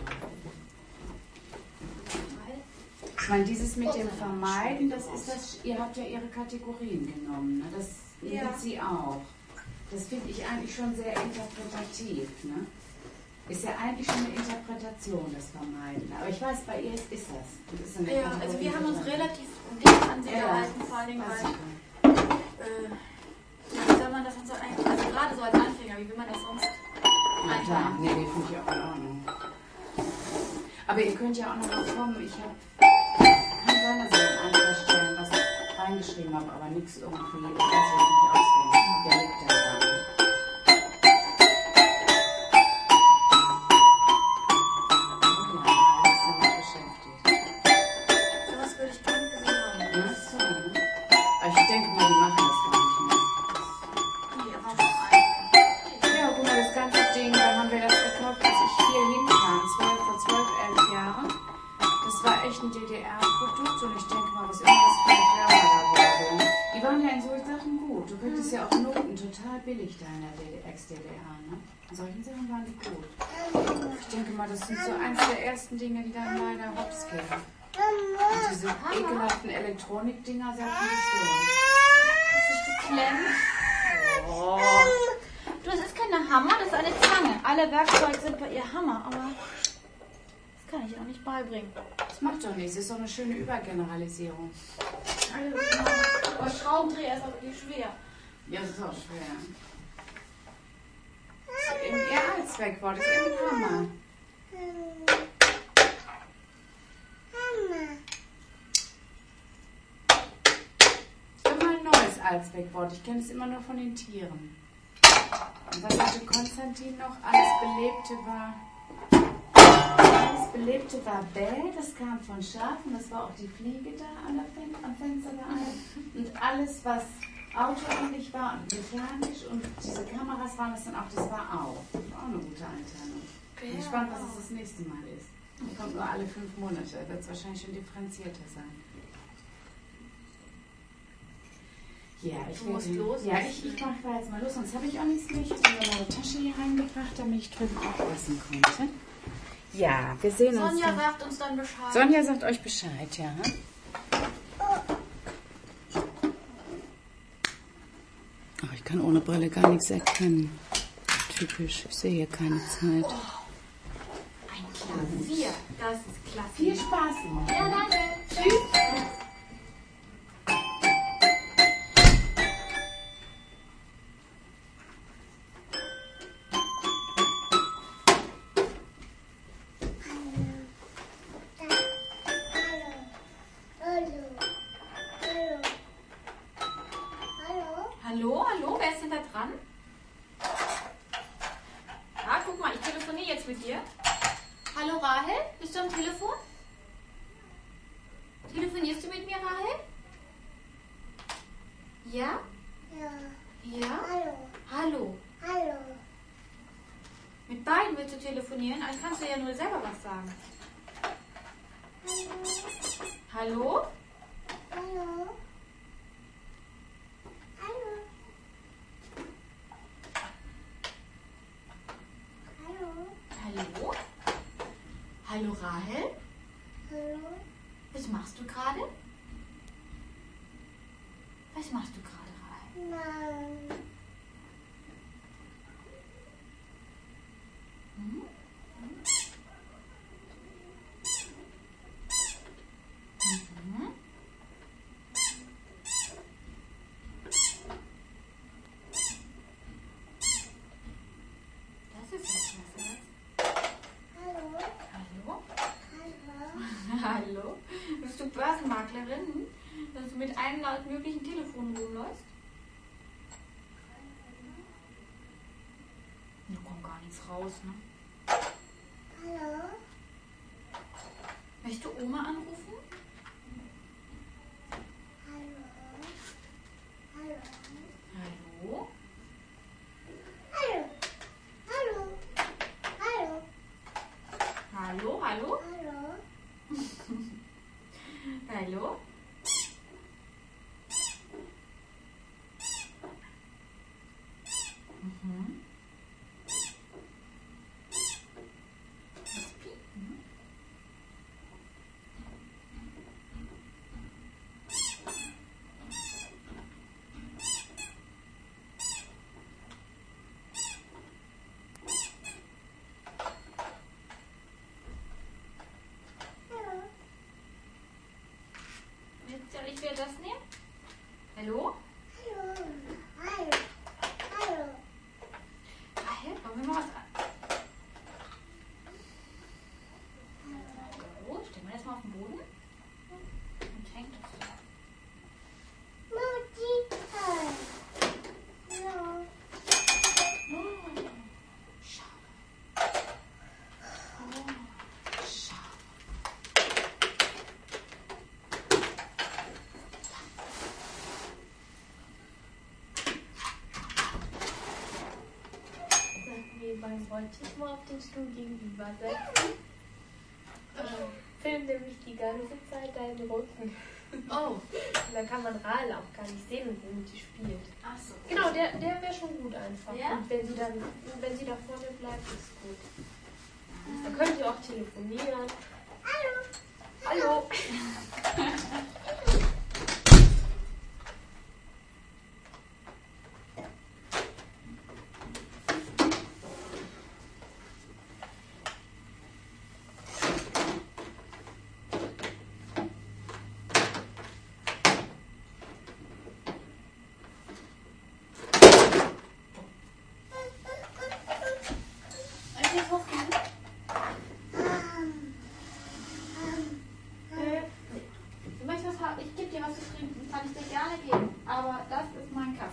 Weil- Ich meine, dieses mit dem Vermeiden, das ist das, ihr habt ja ihre Kategorien genommen, ne? Das Ja. nimmt sie auch. Das finde ich eigentlich schon sehr interpretativ, ne? Ist ja eigentlich schon eine Interpretation, das Vermeiden. Aber ich weiß, bei ihr ist, ist das. das ist eine Ja, also Kategorie wir haben uns drin. relativ dicht an sie Ja, gehalten, vor allen Dingen, weiß weil, ich schon. äh, ja, wie soll man das sonst eigentlich, also gerade so als Anfänger, wie will man das sonst Na klar, einfach? nee, nee, finde ich auch in Ordnung. Aber ihr könnt ja auch noch mal kommen. Ich habe, kann sein, dass ich an anderer Stelle was reingeschrieben habe, aber nichts irgendwie, ich weiß jetzt nicht auswendig. Der liegt da dran. Ja, ist damit beschäftigt. Sowas würde ich gerne für sie haben. Ja, so, ne? Aber ich denke mal, die machen das gar nicht mehr. Die haben auch einen. Ja, guck mal, das ganze Ding, wann haben wir das gekauft, als ich hier hinkam? Zwölf, vor zwölf, elf Jahren. Das war echt ein D D R-Produkt und ich denke mal, was irgendwas für eine Firma da war. Die waren ja in solchen Sachen gut. Du kriegst ja auch Noten total billig da in der Ex-D D R, ne? In solchen Sachen waren die gut. Ich denke mal, das sind so eins der ersten Dinge, die dann leider hops gehen. Und diese ekelhaften Elektronik-Dinger sind nicht so. Hast du dich geklemmt? Oh. Du, das ist keine Hammer, das ist eine Zange. Alle Werkzeuge sind bei ihr Hammer, aber das kann ich ihr auch nicht beibringen. Das macht doch nichts, das ist doch eine schöne Übergeneralisierung. Also, aber Schraubendreher ist auch wirklich schwer. Ja, das ist auch schwer. Im ihr Allzweckwort ist im Hammer. Ich habe mal ein neues Allzweckwort. Ich kenne es immer nur von den Tieren. Und was hatte Konstantin noch? Alles Belebte war. Alles Belebte war Bell, das kam von Schafen, das war auch die Fliege da an der Fen am Fenster da. Und alles, was autoähnlich war und mechanisch und diese Kameras waren das dann auch, das war auch. Das war auch eine gute Einteilung. Ich bin gespannt, was es das nächste Mal ist. Die kommt nur alle fünf Monate, da wird es wahrscheinlich schon differenzierter sein. Ja, ich Du musst werde- los. Ja, ich, ich mache da jetzt mal los, sonst habe ich auch nichts mehr. Ich habe meine Tasche hier reingebracht, damit ich drüben auch essen konnte. Ja, wir sehen uns. Sonja dann. sagt uns dann Bescheid. Sonja sagt euch Bescheid, ja. Ach, ich kann ohne Brille gar nichts erkennen. Typisch, ich sehe hier keine Zeit. Ein aufschlagen. Vier. Das ist klasse. Viel Spaß noch. Ja, danke. Tschüss. Hallo, hallo, wer ist denn da dran? Ja, guck mal, ich telefoniere jetzt mit dir. Hallo Rahel, bist du am Telefon? Telefonierst du mit mir, Rahel? Ja? Ja. Ja? Hallo. Hallo. Hallo. Mit beiden willst du telefonieren? Also kannst du ja nur selber was sagen. Hallo? Hallo. Hallo. Hallo. Hallo? Hallo Rahel? Hallo. Was machst du gerade? Was machst du gerade, Rahel? Nein. Hm? Mhm. Das ist ja klasse. Hallo. Hallo? Hallo. Hallo? Bist du Börsenmaklerin, dass du mit allen möglichen Telefonen rumläufst? Da kommt gar nichts raus, ne? Hallo. Möchtest du Oma anrufen? Hallo. Hallo. Hallo? Hallo. Hallo. Hallo. Hallo, hallo? Hallo. Hallo? Mhm. Das Piepen. Hallo. Jetzt soll ich wieder das nehmen? Hallo? Hallo. Hallo. Hallo. Rahel, wollen wir mal was an? Hallo? Stellen wir das mal auf den Boden? Und hängt das so. Mutti. Hallo. Oh, schade. Oh, schade. Sollten wir beim Rolltisch mal auf den Stuhl gegenüber setzen? Äh, filmt nämlich die ganze Zeit deinen Rücken. Oh, Und dann kann man Rahel auch gar nicht sehen, womit sie spielt. ach so. Genau, der, der wäre schon gut einfach. Ja? Und wenn sie dann, wenn sie da vorne bleibt, ist gut. Dann könnt ihr auch telefonieren. Hallo. Hallo. Soll ich jetzt hochgehen? Ähm, Du möchtest was haben? Ich gebe dir was zu trinken. Kann ich dir gerne geben. Aber das ist mein Kaffee.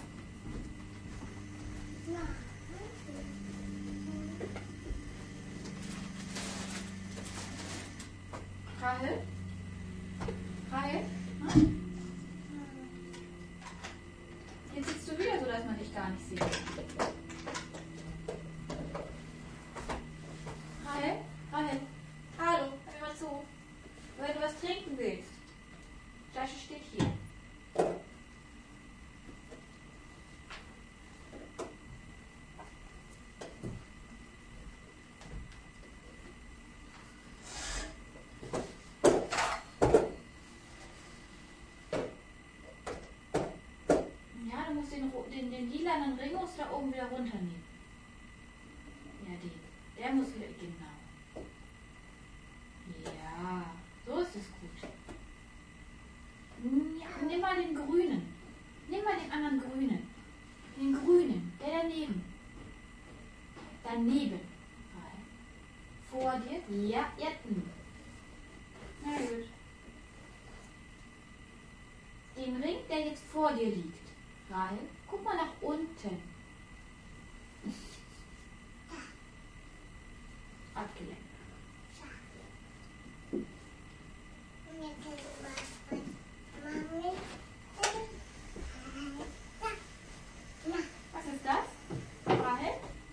Rahel? Rahel? Hm? Jetzt sitzt du wieder so, dass man dich gar nicht sieht. Rahel? Rahel? Hallo, hör mir mal zu. Wenn du was trinken willst, die Flasche steht hier. Ja, du musst den, ro- den, den lilanen Ring musst du da oben wieder runternehmen. Ja, den. Der muss wieder, genau. Daneben. Vor dir. Ja, jetzt. Na gut. Den Ring, der jetzt vor dir liegt. Rahel, guck mal nach unten. Abgelenkt. Was ist das? Rahel?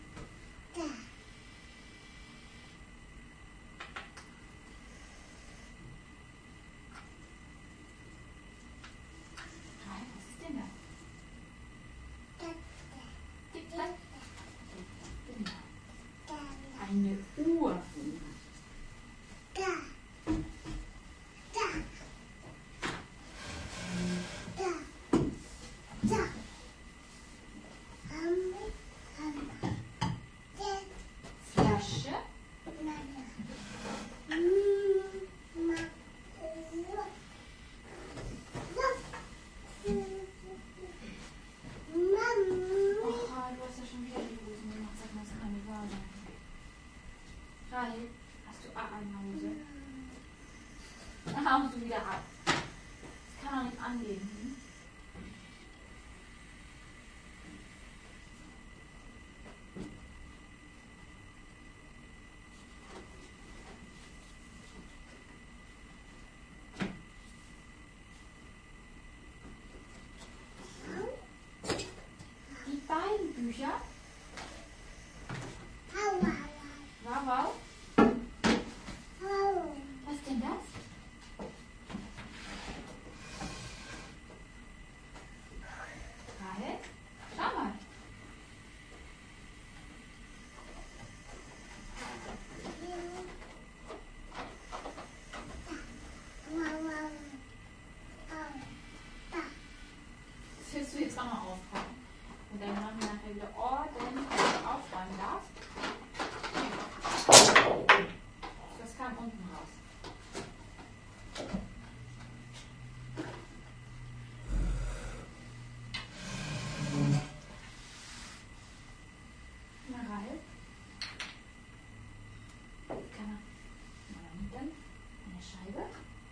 Rahel, was ist denn das? Tick-Tack. Genau. Eine Uhr. Flasche. Oh, du hast ja schon wieder die Hosen gemacht. Sag mal, das kann nicht wahr sein. Rahel, hast du A an Hause? Da haust du wieder ab. Das kann doch nicht angehen. Hm? Die beiden Bücher. Wow, wow. Was ist denn das? Rahel? Schau mal. Das willst du jetzt auch noch aufpacken. Und dann machen wir nachher wieder ordentlich aufräumen darfst. Das kam unten raus. Na, Rahel? Kann er mal mit dann eine Scheibe?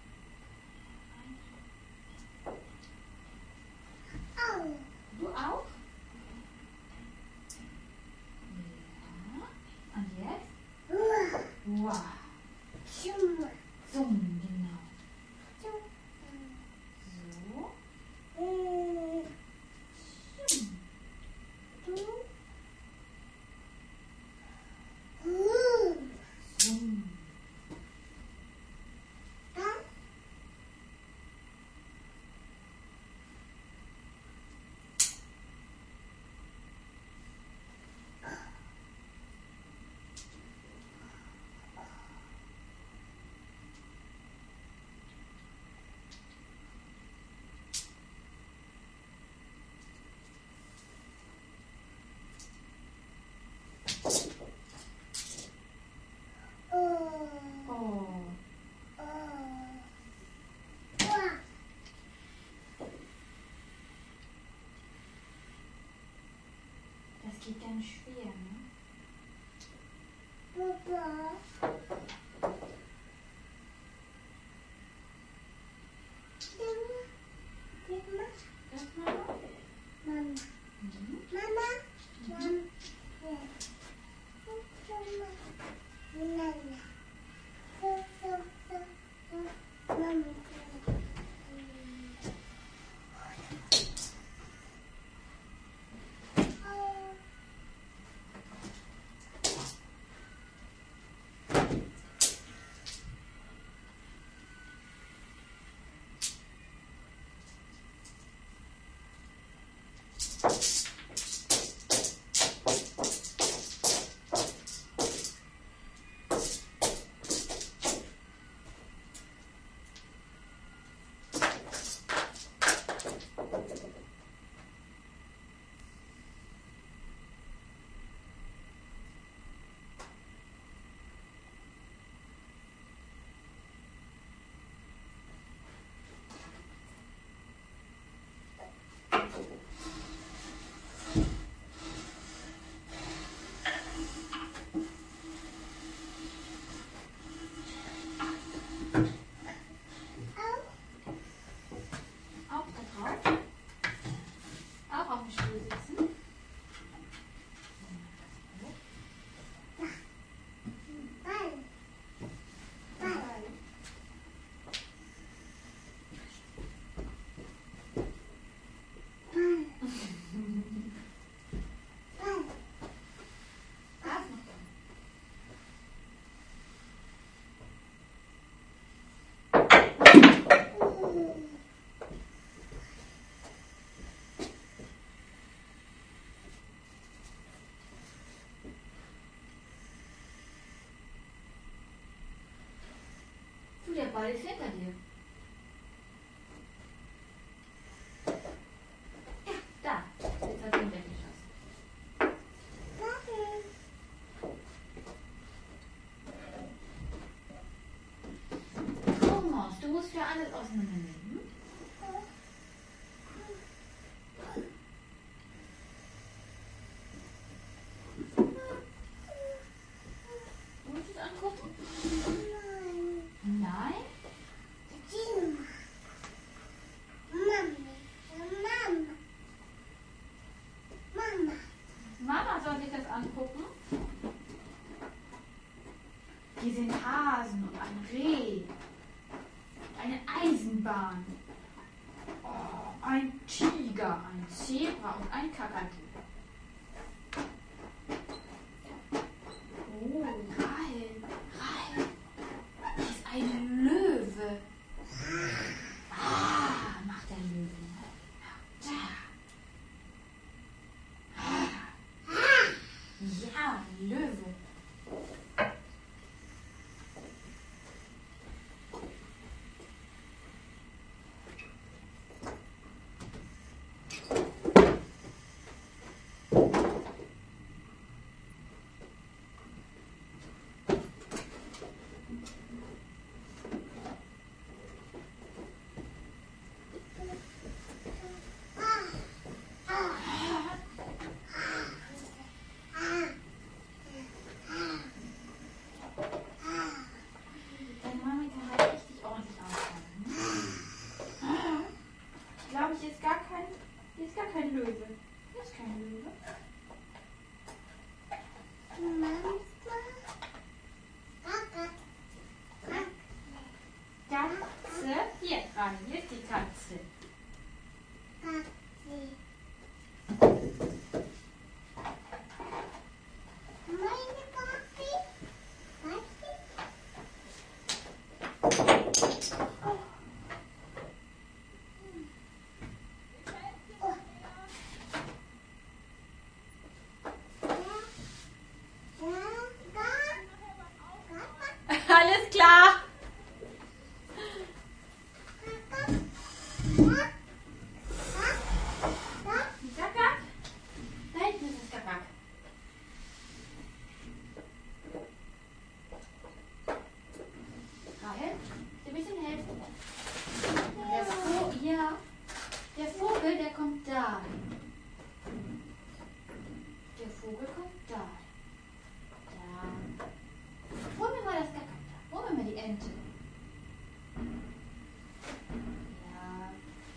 Du auch? Ja. Und jetzt? Wow. Zoom, genau. So. Zoom. Oh. Das geht ganz schwer, ne? Das mal noch? Mhm. Ball ist hinter dir. Da, jetzt hat er ihn weggeschossen. Thomas, du musst ja alles auseinandernehmen. Willst du es angucken? Nein? Mama soll sich das angucken. Hier sind Hasen und ein Reh. Eine Eisenbahn. Oh, ein Tiger, ein Zebra und ein Kakadu. Oh, Rahel, Rahel. Hier ist ein Löwe. Ah, macht der Löwe. Da. Ja, Löwe. Deine Mami kann halt richtig ordentlich aushalten. Ich glaube, hier ist gar kein, hier ist gar kein Löwe. Hier ist kein Löwe. Katze. Hier dran, hier ist die Katze. Alles klar. Gagak? Da hinten ist das Gagak. Rahel, dir ein bisschen helfen. Der Vogel, ja, der Vogel, der kommt da. Der Vogel kommt da. Da. Hol mir mal das Gagak da. Hol mir mal die Ente. Ja.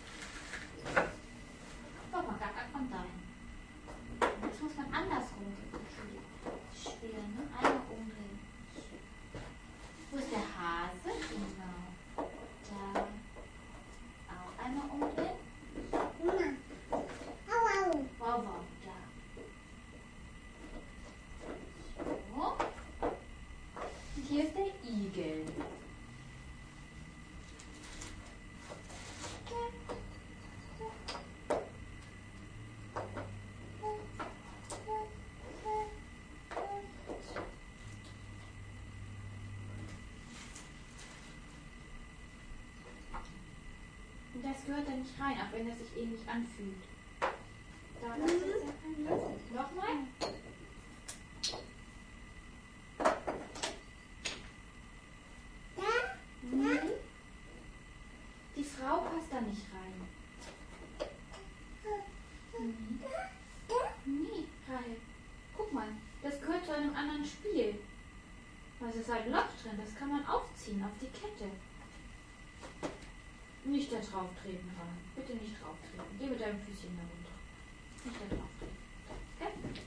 Guck mal, Gagak kommt da hin. Das muss man andersrum spielen, ne? Einmal umdrehen. Wo ist der Hase? Genau. Da. Auch einmal umdrehen. Wow, wow, da. So. Und hier ist der Igel. Und das gehört da nicht rein, auch wenn das sich ähnlich anfühlt. Da, das ist ja kein Löffel. Nochmal? Nee. Die Frau passt da nicht rein. Nee. Nee, Rahel. Guck mal, das gehört zu einem anderen Spiel. Da ist halt ein Loch drin, das kann man aufziehen auf die Kette. Nicht da drauf treten, Rahel. Bitte nicht drauf treten. Geh mit deinem Füßchen da runter. Nicht da drauf treten. Okay?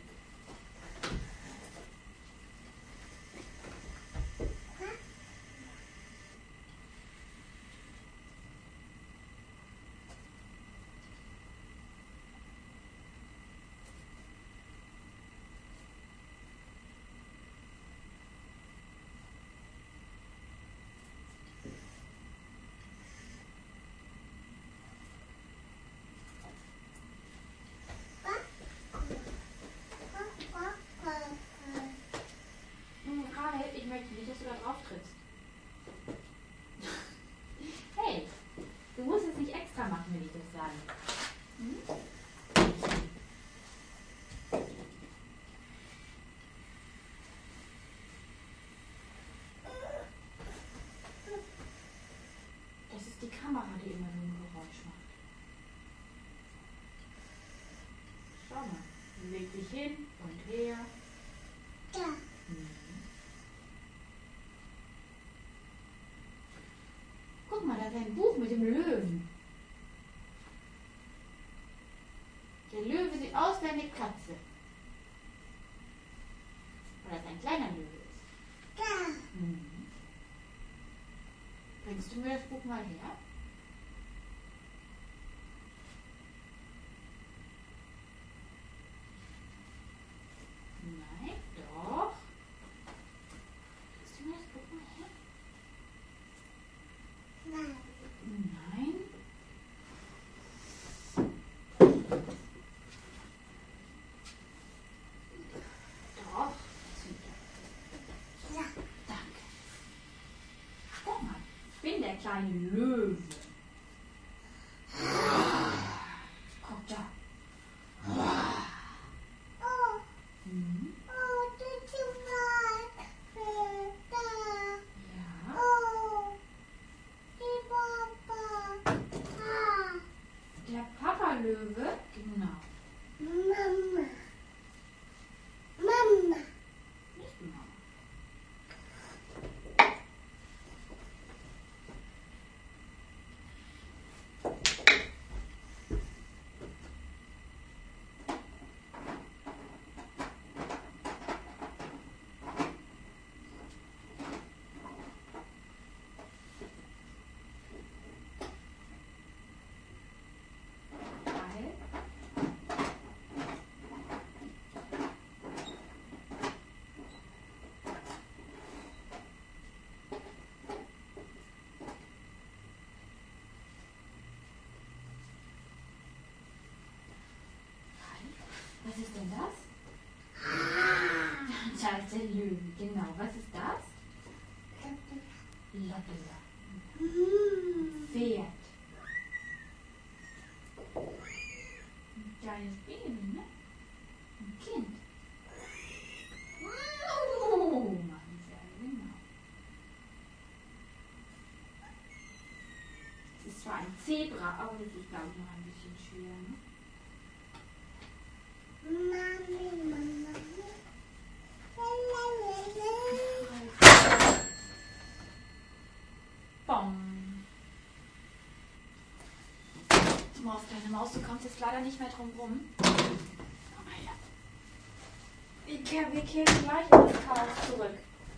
Hm, Rahel, ich möchte nicht, dass du da drauf trittst. bewegt sich hin und her. Da. Mhm. Guck mal, da ist ein Buch mit dem Löwen. Der Löwe sieht aus wie eine Katze. Weil das ein kleiner Löwe ist. Da. Mhm. Bringst du mir das Buch mal her? Nein, doch. Bringst du mir das Buch mal her? Nein. Nein. Doch. Ja. Danke. Guck mal, ich bin der kleine Löwe. Guck da. Oh, Mhm. oh, das ist was. Da. Ja. Oh, die Papa. Ah, Der Papa-Löwe. Genau. Mama. Mama. Nicht die Mama. Weil Was ist denn das? Da ist der Löwe, genau. Was ist das? Lottela. Mm. Pferd. Ein kleines Baby, ne? Ein Kind. Oh, machen sie alle, genau. Es ist zwar ein Zebra, aber das ist, glaube ich, noch ein bisschen schwer, ne? Mami, Mama. Bom. Maus, kleine Maus, du kommst jetzt leider nicht mehr drum rum. Komm mal her. Wir kehren, wir kehren gleich in das Chaos zurück.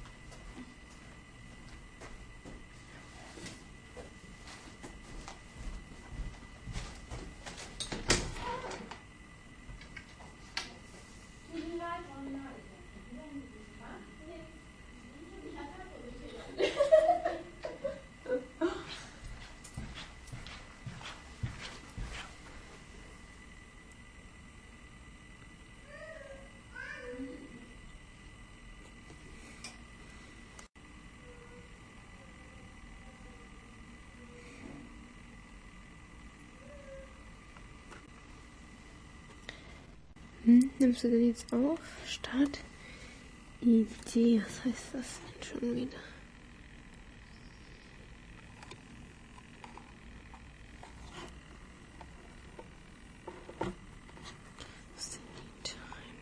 Hm, nimmst du den jetzt auf? Start. Idee, was heißt das denn schon wieder? Was ist denn die Time?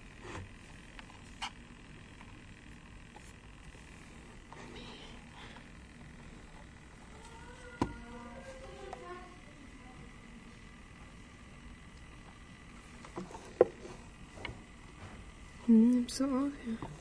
Hm, nimmst du auf, ja.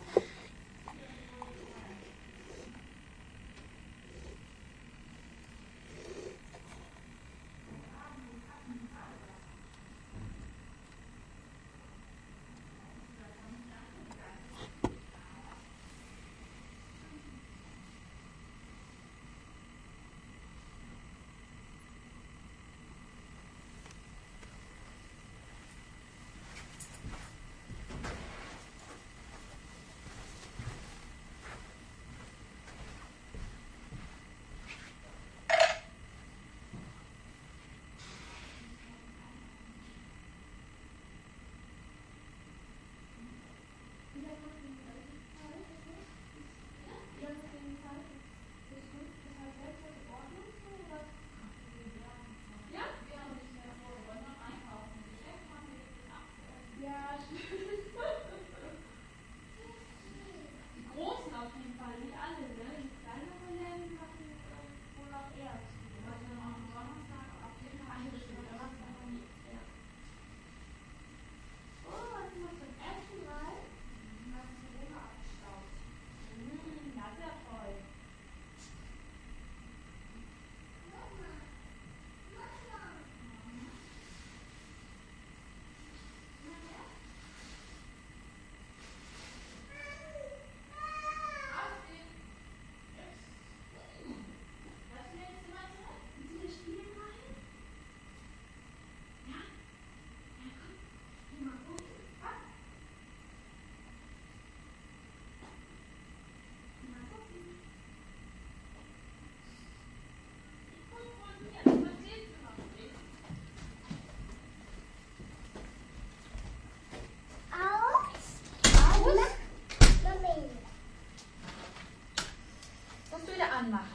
anmachen?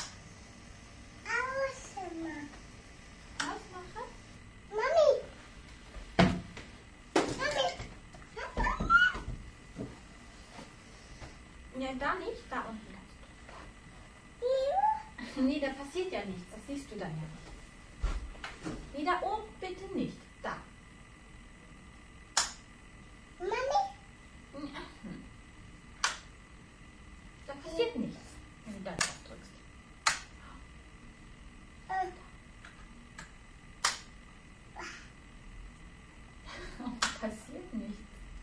Ausmachen. Ausmachen? Mami. Mami. Ja, da nicht, da unten. Hier. Nee, da passiert ja nichts. Das siehst du dann ja nicht. Nee, da oben bitte nicht. Da. Mami. Da passiert nichts, wenn du da drauf drückst. Äh. Passiert nichts.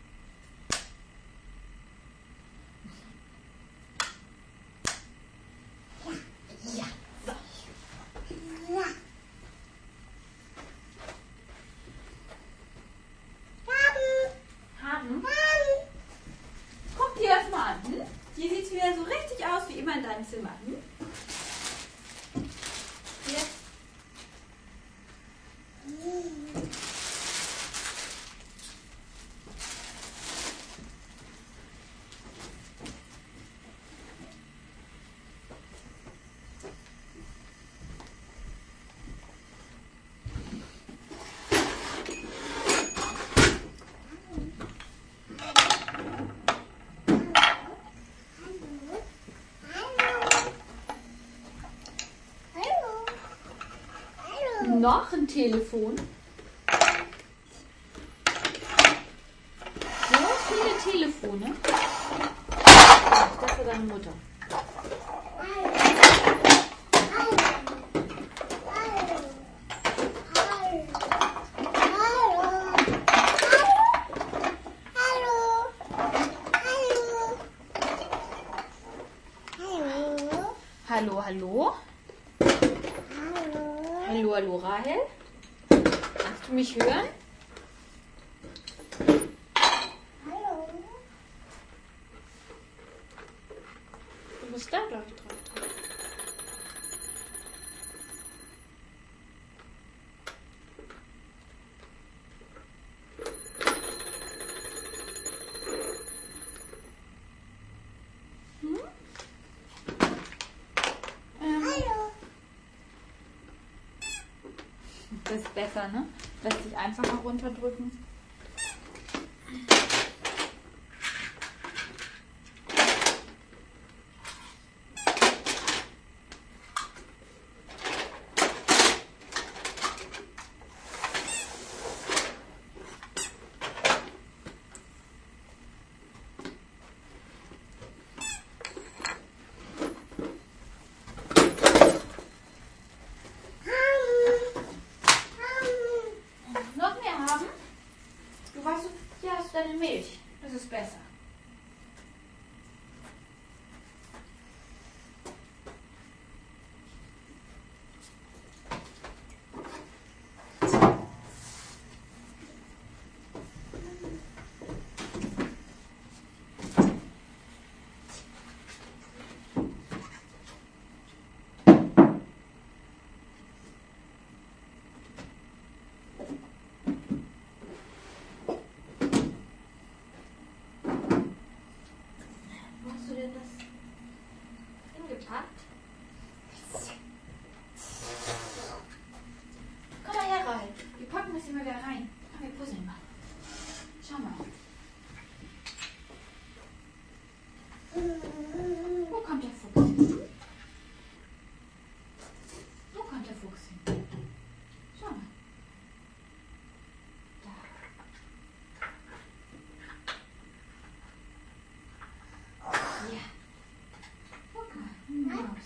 Ja, so. Ja. Haben. Haben. Haben. Guck dir das mal an. Hm? Hier sieht es wieder so richtig aus wie immer in deinem Zimmer. Hm? Hier. Noch ein Telefon. So viele Telefone. Das ist deine Mutter. Hallo, hallo. Hallo, hallo, Rahel. Kannst du mich hören? Hallo. Du musst da, glaube ich, drauf. Hm? Ähm, Hallo. das ist besser, ne? Lässt sich einfacher runterdrücken. Noch mehr haben? Du weißt, hier hast du deine Milch. Das ist besser. Wo hast du denn das hingepackt? Komm mal her, Rahel. Wir packen das hier mal wieder rein. Komm, wir puzzeln mal. Schau mal. Wo kommt der Fuchs hin? Wo kommt der Fuchs hin? Schau mal. Da. Ja. Guck mal, eine Maus.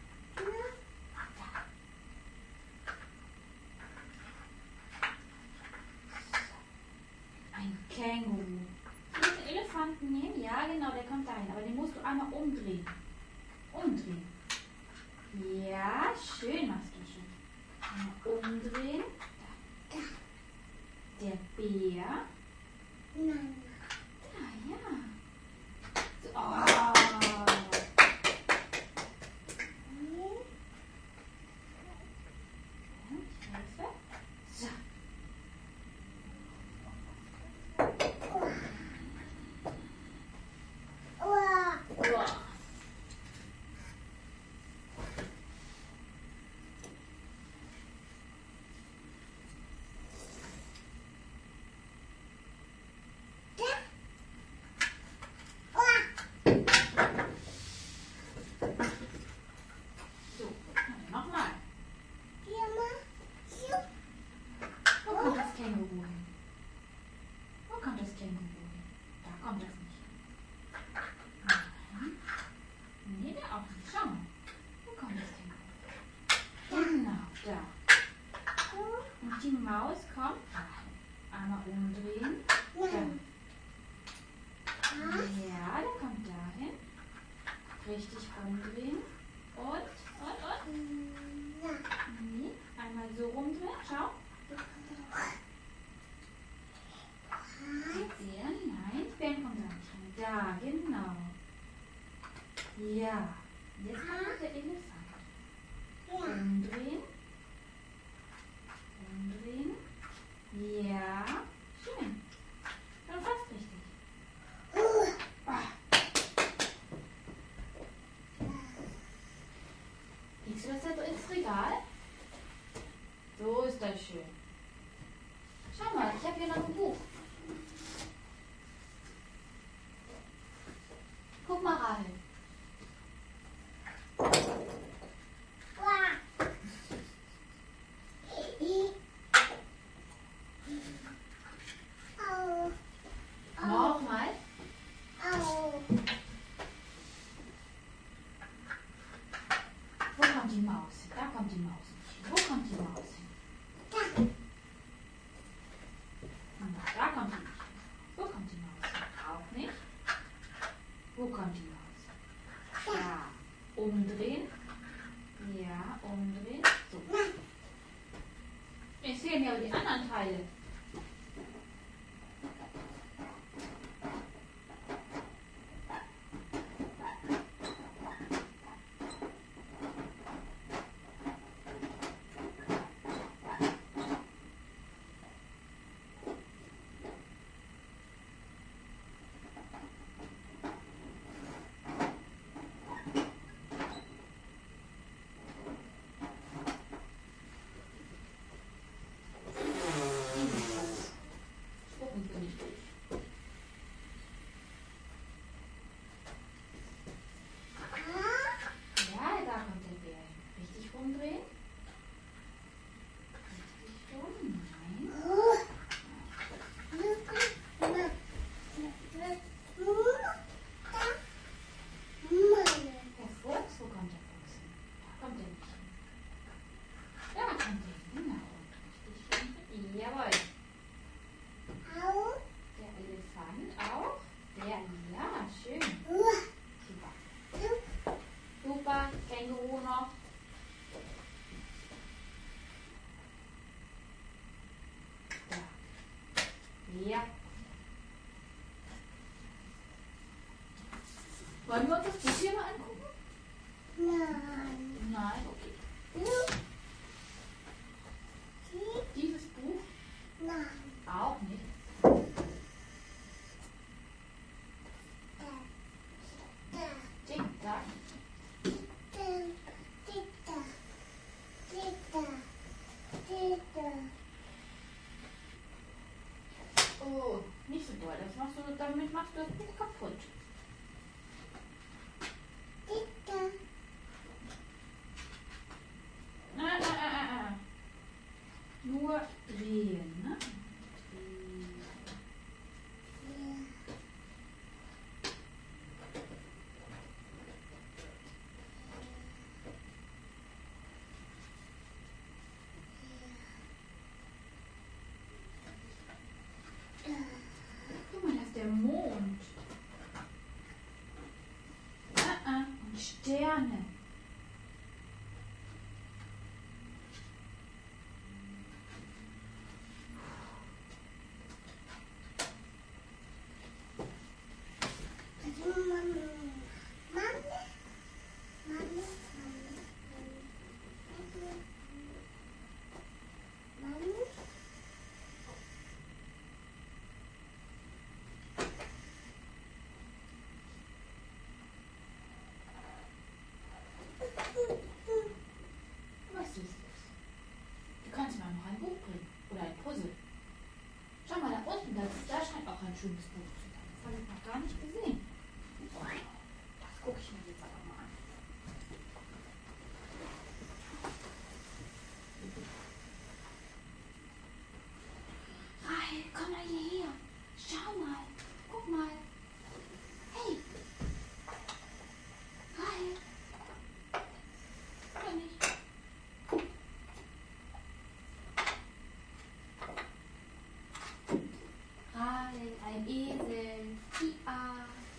Ein Känguru. Du musst den Elefanten nehmen? Ja, genau, der kommt dahin. Aber den musst du einmal umdrehen. Umdrehen. Ja, schön machst du schon. Einmal umdrehen. Da. Der Bär. Nein. Da, ja. So, oh. Hilfe. So. Uah. Wow. Richtig rumdrehen. Und, und, und. Nee, einmal so rumdrehen. Schau. Seht ihr? Nein, Ben kommt da nicht rein. Da, genau. Ja. Jetzt kommt der Elefant. Umdrehen. Umdrehen. Ja. Schön. Schon fast richtig. Ah. Legst du das da ins Regal? So ist das schön. Schau mal, ich habe hier noch ein Buch. Guck mal, Rahel. Nochmal. Wo kommt die Maus hin? Da kommt die Maus hin. Wo kommt die Maus hin? Da kommt die nicht hin. Wo kommt die Maus hin? Auch nicht. Wo kommt die Maus hin? Da. Umdrehen. Ja, umdrehen. So. Jetzt fehlen mir aber die anderen Teile. Ja. Wollen wir uns das Buch hier mal angucken? Nein. Nein, okay. Dieses Buch? Nein. Auch nicht. Tick-Tack. Oh, nicht so doll. Das machst du, damit machst du das Buch kaputt. Ah, ah, ah, ah. Nur drehen, ne? Guck mal, das ist der Mond. Ah, ah. Und Sterne. Was ist das? Du kannst mir auch noch ein Buch bringen. Oder ein Puzzle. Schau mal, da unten, da, da scheint auch ein schönes Buch zu sein. Das habe ich noch gar nicht gesehen. Oh, das gucke ich mir jetzt aber mal an. Rahel, komm mal hierher. Schau mal. Guck mal. Hey. Rahel. Oder nicht? Rahel, ein Esel. Ia.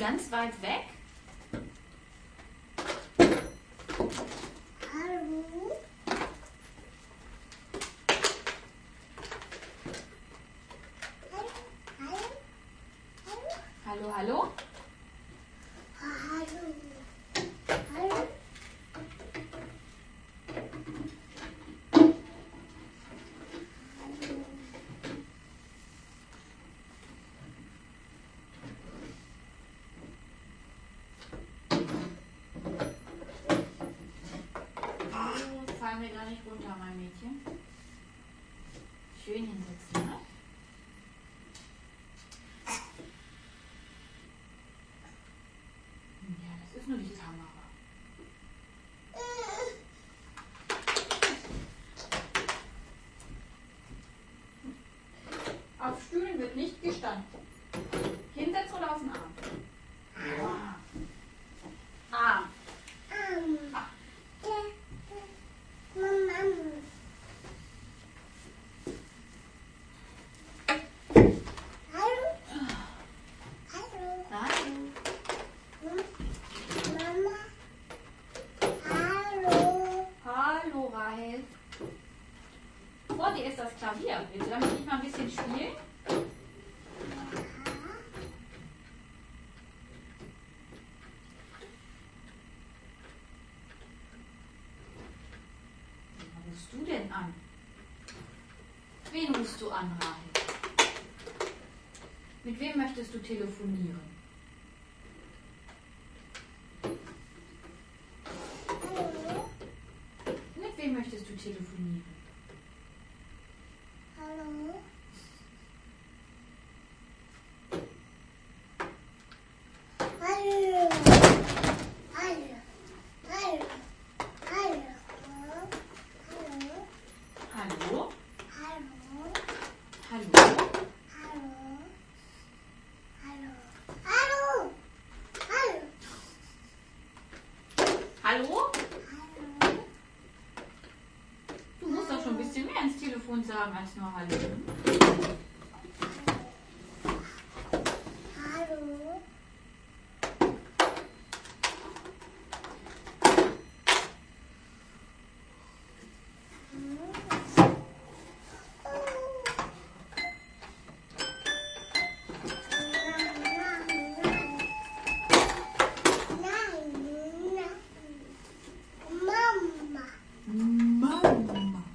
ganz weit weg? Hallo? Hallo, hallo? Hallo? Hallo? Oh, fallen wir gar nicht runter, mein Mädchen. Schön hinsetzen, ne? Ja, das ist nur die Kamera. Auf Stühlen wird nicht gestanden. Hinsetzen oder auf den Arm? Ja. Arm. Hallo, Rahel. Vor dir ist das Klavier. Willst du damit nicht mal ein bisschen spielen? Was rufst du denn an? Wen rufst du an, Rahel? Mit wem möchtest du telefonieren? Mit wem möchtest du telefonieren? Hallo? Hallo? Hallo? Hallo? Hallo? Hallo? Hallo? Hallo? Hallo? Hallo? Hallo? Hallo? Hallo? Hallo? Du musst doch schon ein bisschen mehr ins Telefon sagen als nur Hallo. Hallo? Mama. Mama.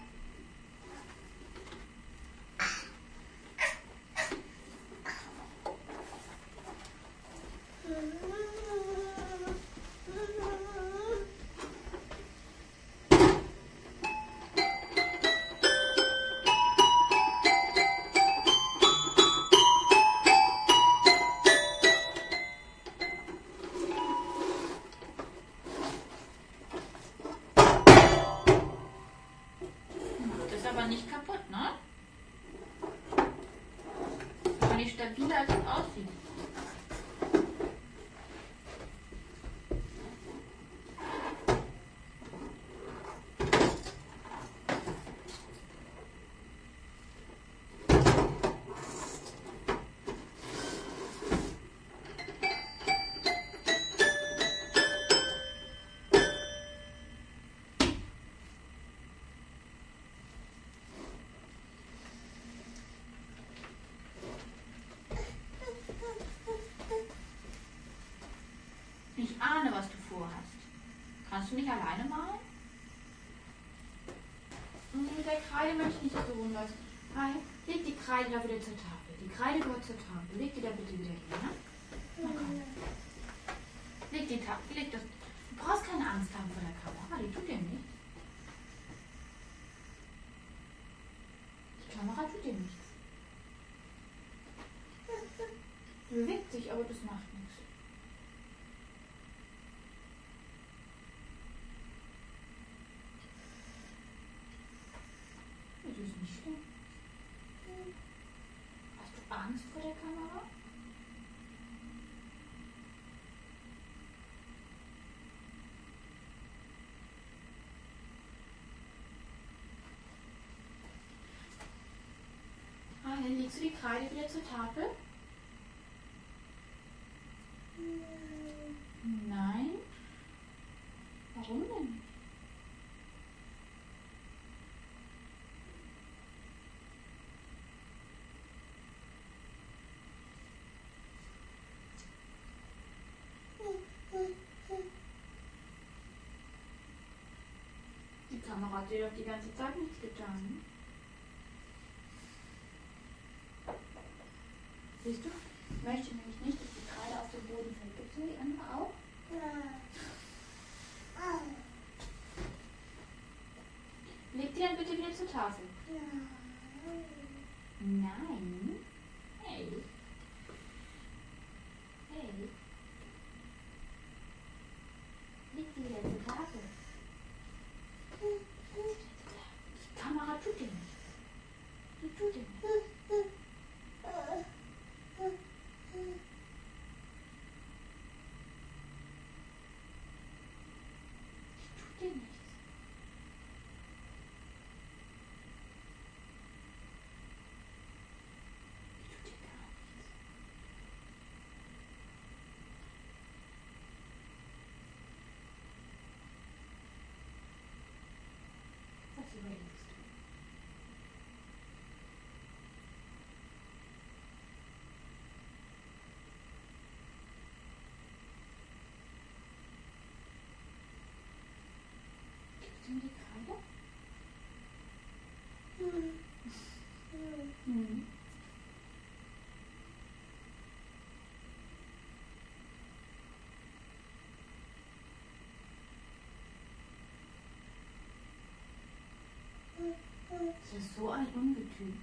Macht das aber nicht kaputt, ne? Aber nicht stabiler als es aussieht. Ich ahne, was du vorhast. Kannst du nicht alleine malen? Mit der Kreide möchte ich nicht, dass du rumläufst. Hi, leg die Kreide da wieder zur Tafel. Die Kreide gehört zur Tafel. Leg die da bitte wieder hin, ne? Na komm. Leg die Tafel, leg das. Du brauchst keine Angst haben vor der Kamera, die tut dir nichts. Die Kamera tut dir nichts. Die bewegt sich, aber das macht nichts. Das ist nicht schlimm. Hast du Angst vor der Kamera? Ah, dann legst du die Kreide wieder zur Tafel. Die Kamera hat dir doch die ganze Zeit nichts getan. Siehst du? Ich möchte nämlich nicht, dass die Kreide auf den Boden fällt. Gibst du die andere auch? Leg die dann bitte wieder zur Tafel. Nein. Hey. Hey. Leg die wieder zur Tafel. Die Kamera tut dir nicht. Die tut dir nicht. Die tut dir nichts. Die tut dir gar nichts. Was überlegst du? Gibst du mir die Kreide? Mhm. Das ist so ein Ungetüm.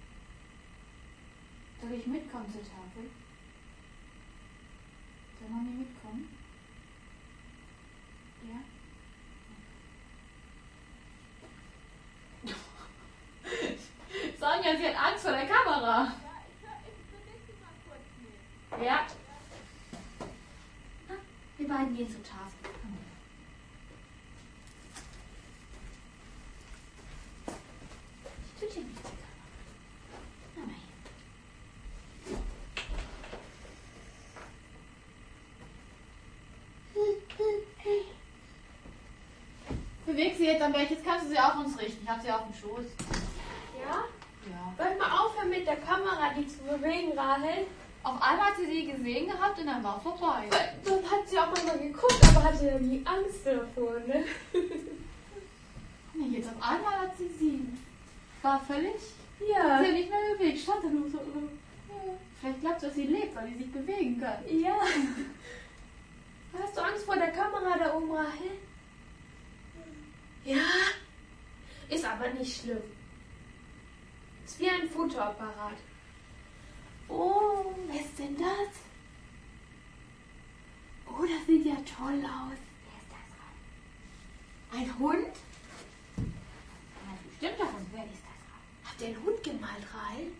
Soll ich mitkommen zur Tafel? Soll Mami mitkommen? Ja? Sonja, sie hat Angst vor der Kamera. Ja. Wir beiden gehen zur Tafel. Komm. Ich tue dir nichts, die Kamera. Na mal hier. Beweg sie jetzt am besten. Jetzt kannst du sie auf uns richten. Ich hab sie auf dem Schoß. Ja? Ja. Soll ich mal aufhören mit der Kamera, die zu bewegen, Rahel? Auf einmal hat sie sie gesehen gehabt und dann war es vorbei. Weil, dann hat sie auch mal geguckt, aber hatte ja nie Angst davor, ne? Nee, jetzt auf einmal hat sie sie. War völlig. Ja. Sie hat nicht mehr bewegt. Stand da nur so. Ja. Vielleicht glaubt sie, dass sie lebt, weil sie sich bewegen kann. Ja. Hast du Angst vor der Kamera da oben, Rahel? Ja. Ist aber nicht schlimm. Ist wie ein Fotoapparat. Oh, wer ist denn das? Oh, das sieht ja toll aus. Wer ist das, Rahel? Ein Hund? Ja, bestimmt der Hund. Wer ist das, Rahel? Habt ihr einen Hund gemalt, Rahel?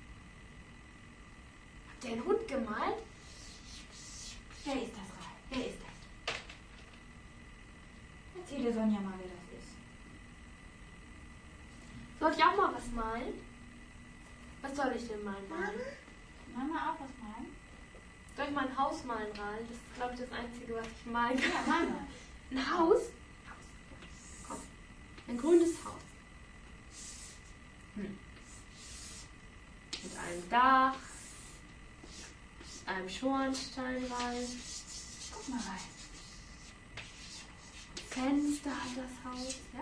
Habt ihr einen Hund gemalt? Wer ist das, Rahel? Wer ist das? Erzähl der Sonja mal, wer das ist. Soll ich auch mal was malen? Was soll ich denn mal malen? Mama auch was malen? Soll ich mal ein Haus malen, Rahel? Das ist, glaube ich, das Einzige, was ich malen kann. Ja, mal mal. Ein Haus? Komm. Ein grünes Haus. Hm. Mit einem Dach. Mit einem Schornstein rein. Guck mal rein. Fenster hat das Haus, ja?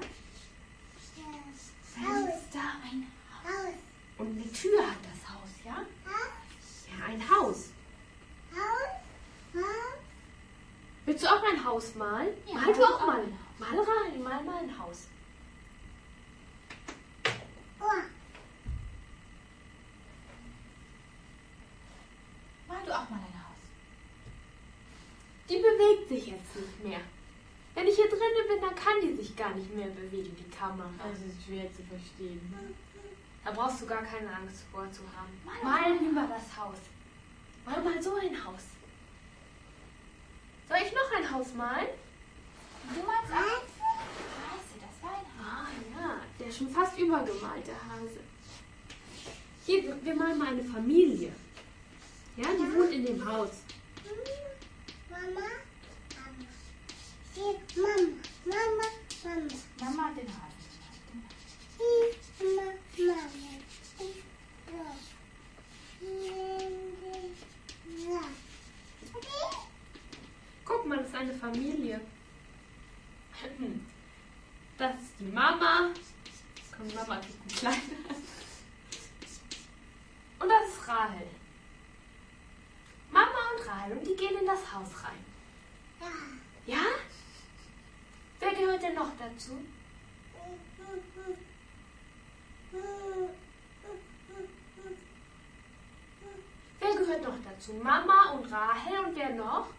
Fenster, ein Haus. Und eine Tür hat das Haus, ja? Ja, ein Haus. Willst du auch ein Haus malen? Ja, mal du ich auch auch mal. ein Haus. Mal rein, mal mal ein Haus. Mal du auch mal ein Haus. Die bewegt sich jetzt nicht mehr. Wenn ich hier drinnen bin, dann kann die sich gar nicht mehr bewegen, die Kamera. Das ist schwer zu verstehen. Da brauchst du gar keine Angst vor zu haben. Mal Mal doch. lieber das Haus. Mal mal so ein Haus. Soll ich noch ein Haus malen? Du meinst auch? Scheiße, das war ein Haus. Ah ja, der ist schon fast übergemalt, der Hase. Hier, wir- wir malen mal eine Familie. Ja, die wohnt in dem Haus. Mama hat den Hasen. Guck mal, das ist eine Familie. Das ist die Mama. Komm, Mama ist ein kleiner. Und das ist Rahel. Mama und Rahel, und die gehen in das Haus rein. Ja. Ja? Wer gehört denn noch dazu? Wer gehört noch dazu? Mama und Rahel und wer noch?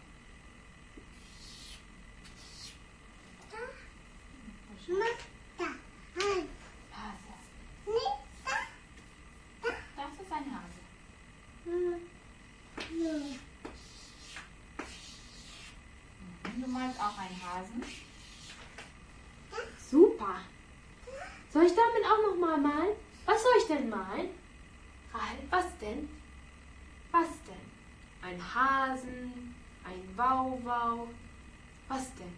Da. Ein. Hase. Nicht Das ist ein Hase. da. Du malst auch einen Hasen. Super. Soll ich damit auch noch mal malen? Was soll ich denn malen? Rahel, was denn? Was denn? Ein Hasen, ein Wauwau. Was denn?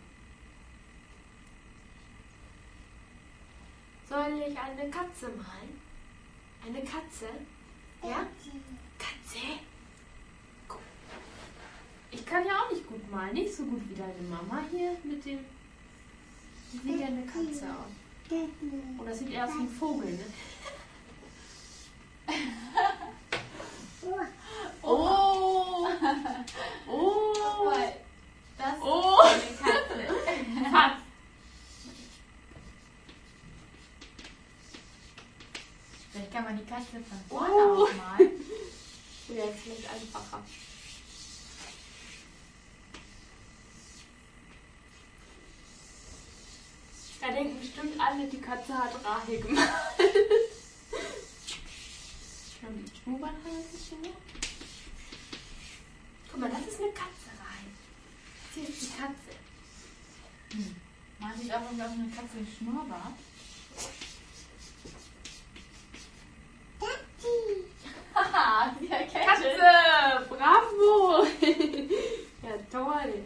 Soll ich eine Katze malen? Eine Katze? Ja? Katze? Guck. Ich kann ja auch nicht gut malen. Nicht so gut wie deine Mama hier mit dem... Die sieht ja eine Katze aus. Oh, das sieht eher aus wie ein Vogel, ne? Oh! Oh! Das Oh! ist eine Katze. Fast. Vielleicht kann man die Katze von vorne Oh. auch malen. Ja, das klingt einfacher. Da denken bestimmt alle, die Katze hat Rahel gemalt. Schauen die Schnurrbarthaare sich noch. Guck mal, das ist eine Katze, Rahel. Hier ist die Katze. Hm. Man sieht auch irgendwie aus einer Katze einen Schnurrbart. Haha, sie erkennt es. Katze! Bravo! Ja, toll.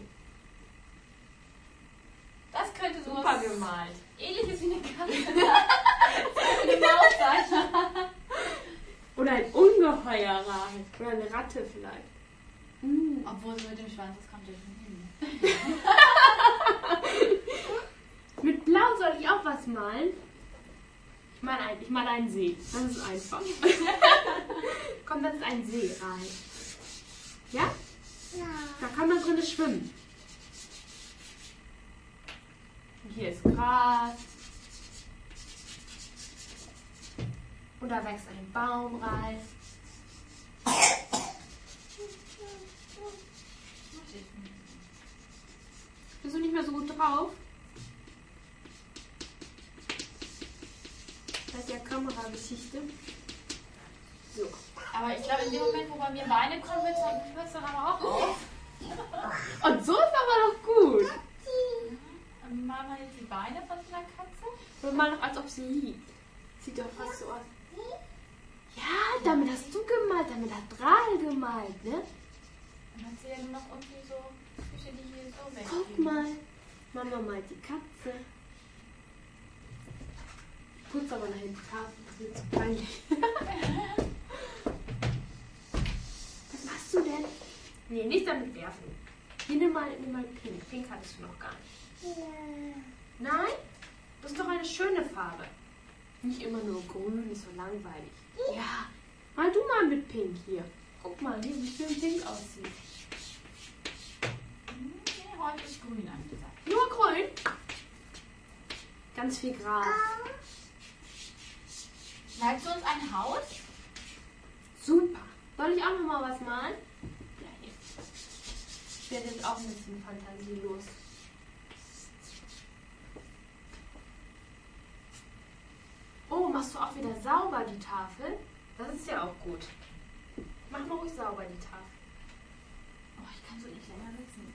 Das könnte so Super gemalt. Ähnliches wie eine Katze. Eine Maus sein. Oder ein Ungeheuer, Rahel. Oder eine Ratte vielleicht. Mm. Obwohl so mit dem Schwanz, das kommt ja schon hin. Mit Blau soll ich auch was malen? Ich male ein, ich male einen See. Das ist einfach. Komm, das ist ein See, Rahel. Ja? Ja. Da kann man drin schwimmen. Und hier ist Gras. Und da wächst ein Baum, Rahel. Bist du nicht mehr so gut drauf? Das ist ja Kamerageschichte. So. Aber ich glaube, in dem Moment, wo bei mir Beine kommen, hört es dann aber auch auf. Und so ist aber doch gut. Und malen wir jetzt die Beine von so einer Katze? Wir malen noch, als ob sie liegt. Sieht doch fast so aus. Ja, damit hast du gemalt. Damit hat Rahel gemalt, ne? Dann hat sie ja nur noch irgendwie so Fische, die hier so weg. Guck mal. Mama malt die Katze. Ich putze aber nachher die Tafel. Das wird zu peinlich. Was machst du denn? Nee, nicht damit werfen. Hier, nimm mal, nimm mal Pink. Pink hattest du noch gar nicht. Nein? Das ist doch eine schöne Farbe. Nicht immer nur grün, ist so langweilig. Ja. Mal du mal mit Pink hier. Guck mal, hier, wie schön Pink aussieht. Nee, heute ist grün angesagt. Nur grün. Ganz viel Gras. Malst du uns ein Haus? Super. Soll ich auch noch mal was malen? Ja, hier. Ich werde jetzt auch ein bisschen fantasielos. Oh, machst du auch wieder sauber die Tafel? Das ist ja auch gut. Mach mal ruhig sauber die Tafel. Oh, ich kann so nicht länger sitzen.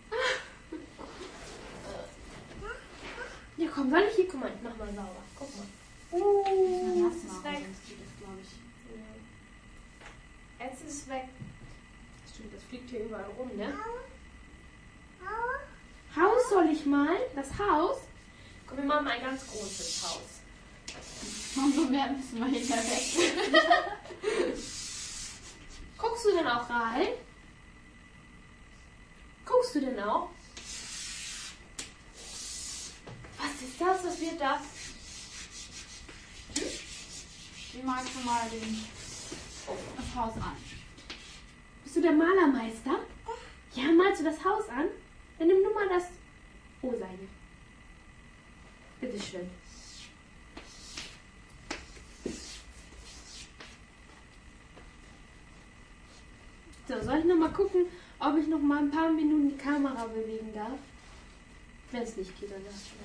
Ja, komm, soll ich hier? Guck mal, ich mach mal sauber. Guck mal. Uh, Jetzt ist weg. Sonst geht das, glaube ich. Ja. Jetzt ist es weg. Stimmt, das fliegt hier überall rum, ne? Haus soll ich malen? Das Haus? Komm, wir machen mal ein ganz großes Haus. Umso mehr müssen wir hinterher weg. Guckst du denn auch, Rahel? Guckst du denn auch? Was Was ist das? Was wird das? Hm? Wie malst du mal den, oh, das Haus an? Bist du der Malermeister? Ja, malst du das Haus an? Dann nimm du mal das Rosa hier. Bitteschön. So, soll ich noch mal gucken, ob ich noch mal ein paar Minuten die Kamera bewegen darf? Wenn es nicht geht, dann lass ich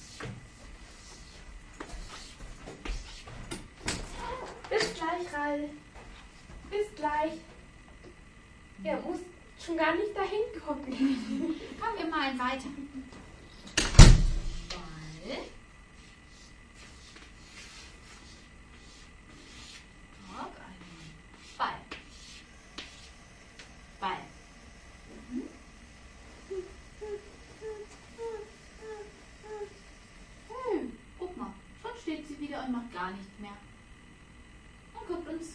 Bis gleich, Ralf. Bis gleich. Er muss schon gar nicht dahin kommen. Komm, wir malen weiter. Ball. Hopp, einen Ball. Ball. Mhm. Hm, guck mal, schon steht sie wieder und macht gar nichts mehr. Und guckt uns zu.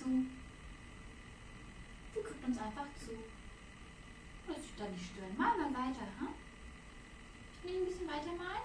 Sie guckt uns einfach zu. Das ist doch nicht stören. Mal mal weiter, ha? Will ich ein bisschen weiter malen?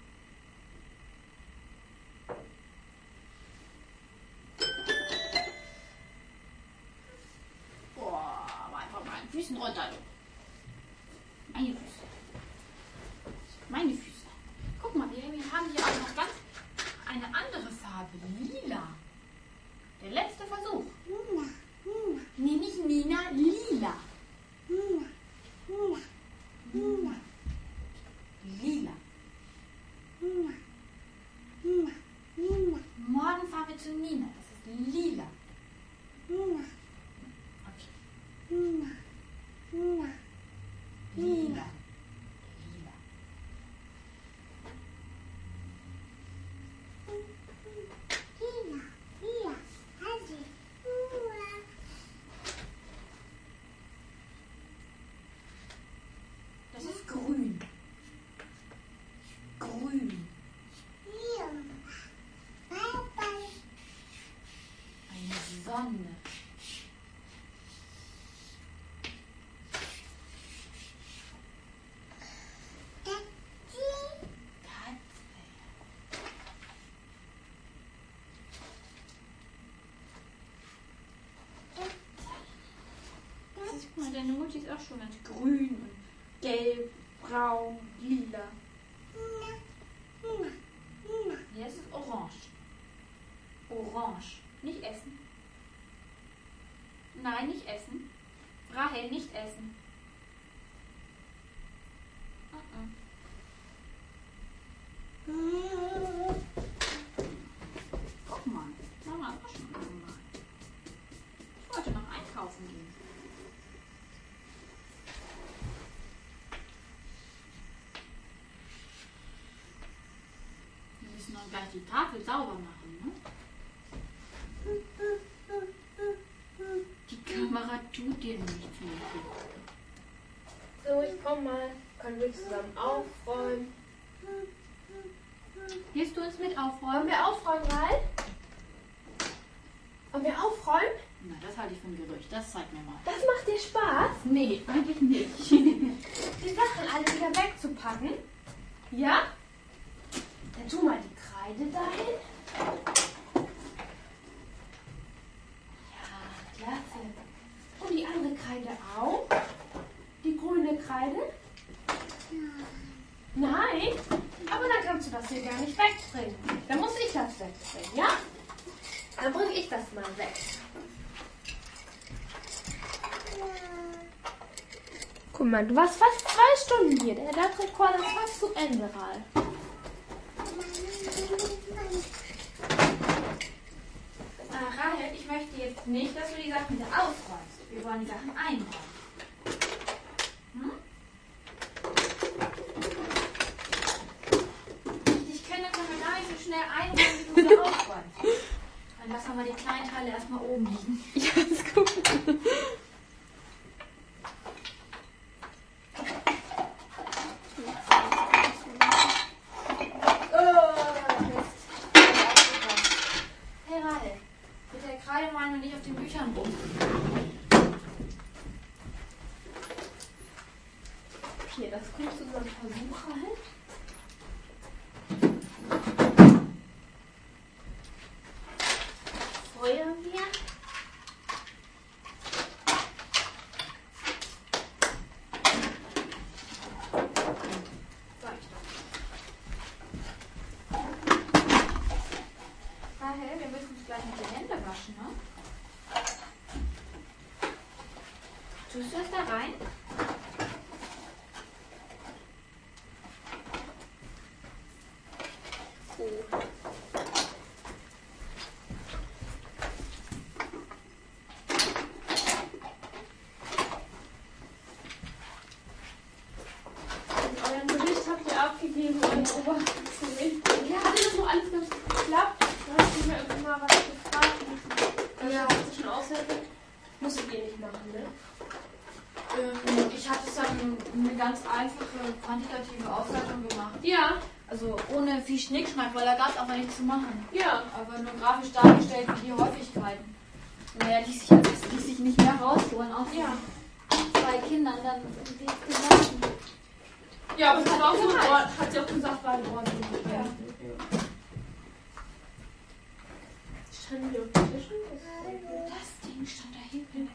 Boah, aber einfach mal den Füßen runter. Meine Füße. Meine Füße. Guck mal, wir haben hier auch noch ganz eine andere Farbe. Lila. Der letzte Versuch. Nina, Nina, Nee, nicht Nina, lila. Nina, Nina, Nina, Lila. Nina, Nina, Nina, Morgen fahren wir zu Nina. Das ist lila. Nina, Okay. Nina, Nina, Lila. Lila. Nina, Nina, Hadi, Nina, Das ist grün. Grün. Nina, Bye, bye, Eine Sonne. Taxi, Katze. Guck mal, deine Mutti ist auch schon ganz grün und gelb, braun, lila. Nina, Nina, Nina, Jetzt ist orange. Orange. Nicht essen. Nein, nicht essen. Rahel, nicht essen. Uh-uh. Guck mal. Mama hat auch schon angemalt. Ich wollte noch einkaufen gehen. Wir müssen noch gleich die Tafel sauber machen, ne? Die Kamera tut dir nichts mehr. So, ich komm mal. Können wir zusammen aufräumen? Willst du uns mit Wollen aufräumen? wir aufräumen, Ralf? Wollen wir aufräumen? Na, das halte ich für ein Gerücht. Das zeig mir mal. Das macht dir Spaß, Nee, eigentlich nicht. die Sachen alle wieder wegzupacken? Ja? Dann tu mal die Kreide dahin. Ja, klasse. Und die andere Kreide auch? Die grüne Kreide? Nein? Aber dann kannst du das hier gar nicht wegbringen. Dann muss ich das wegbringen, ja? Dann bringe ich das mal weg. Guck mal, du warst fast zwei Stunden hier. Der Rekord ist fast zu Ende, Ralf. Äh, Rahel, ich möchte jetzt nicht, dass du die Sachen wieder ausräumst. Wir wollen die Sachen einräumen. Hm? Ich kenne, können wir gar nicht so schnell einräumen, wie du sie aufräumst. Dann lassen wir die kleinen Teile erstmal oben liegen. Ja, ist gut. Hey Rahel, mit der Kreide malen wir nicht auf den Büchern rum. Okay, das kommt zu unserem Versuch halt. Rahel, wir müssen uns gleich mit den Händen waschen, ne? Tust du das da rein? Oh. Euren Bericht habt ihr abgegeben, eure Oberfläche. Ja, hat das noch alles ganz gut geklappt? Du hast dich ja immer was gefragt. Ja, hast du schon auswertet? Musstet ihr nicht machen, ne? Ähm, ich hatte dann eine ganz einfache quantitative Auswertung gemacht. Ja. Also ohne viel Schnickschnack, weil da gab es auch nichts zu machen. Ja. Aber nur grafisch dargestellt wie die Häufigkeiten. Naja, ließ sich, also, ließ sich nicht mehr rausholen, auch Ja. zwei Kindern dann die gesamten. Ja, aber das hat war auch so gereicht. in Ordnung. Hat sie auch gesagt, war in Ordnung. Ja. Standen die auf dem Tisch? Das Ding stand da hinten.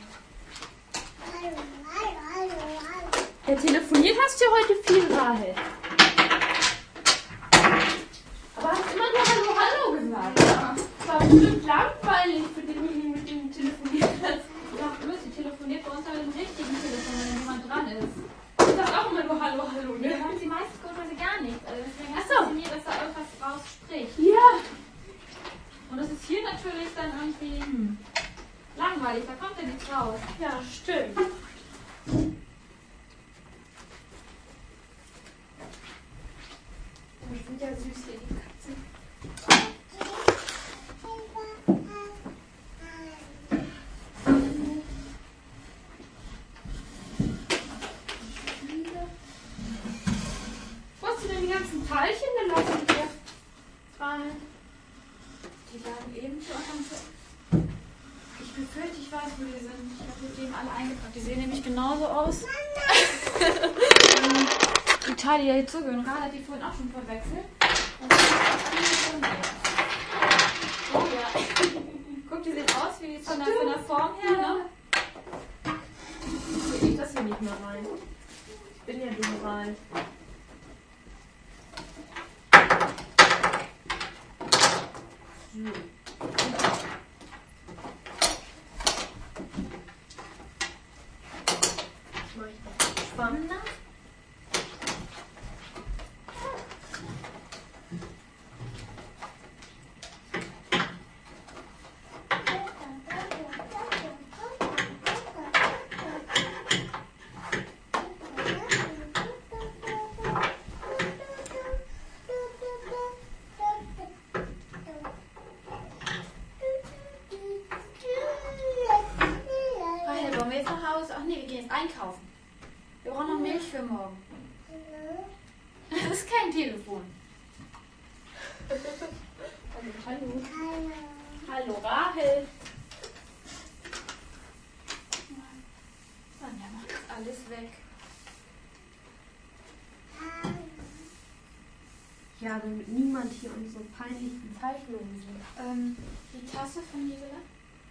Ja, telefoniert hast du heute viel, Rahel. Aber hast immer nur Hallo, Hallo gesagt. Ja. Das war bestimmt langweilig für denjenigen, mit dem du telefoniert hast. Ja, bloß, die telefoniert bei uns aber mit dem richtigen Telefon, wenn jemand dran ist. Du sagst auch immer nur Hallo, Hallo, Nee, ne? das macht sie meistens komischerweise gar nicht. Also deswegen Ach ist so. es mir, dass da irgendwas raus spricht. Ja. Und das ist hier natürlich dann irgendwie hm, langweilig, da kommt ja nichts raus. Ja, stimmt. Die sind ja süß hier, die Katzen. Wo hast du denn die ganzen Teilchen gelassen hier? Rahel? Die lagen eben zu Anfang. Ich befürchte, ich weiß, wo die sind. Ich habe mit denen alle eingepackt. Die sehen nämlich genauso aus. Die Teile, die hier zugehören. Rahel hat die vorhin auch schon verwechselt. Und oh ja. Guck, die sehen aus wie von der, von der Form her, ne? Ich leg das hier nicht mehr rein. Ich bin ja liberal. So. Jetzt mache ich noch den Schwamm nach. Rahel, wollen wir jetzt nach Hause? Ach nee, wir gehen jetzt einkaufen. Wir brauchen noch Milch für morgen. Das ist kein Telefon. Hallo, hallo. Hallo, Rahel. Sonja macht jetzt alles weg. Ja, damit niemand hier unsere peinlichen Zeichnungen sieht. Ähm, die Tasse von Nicola?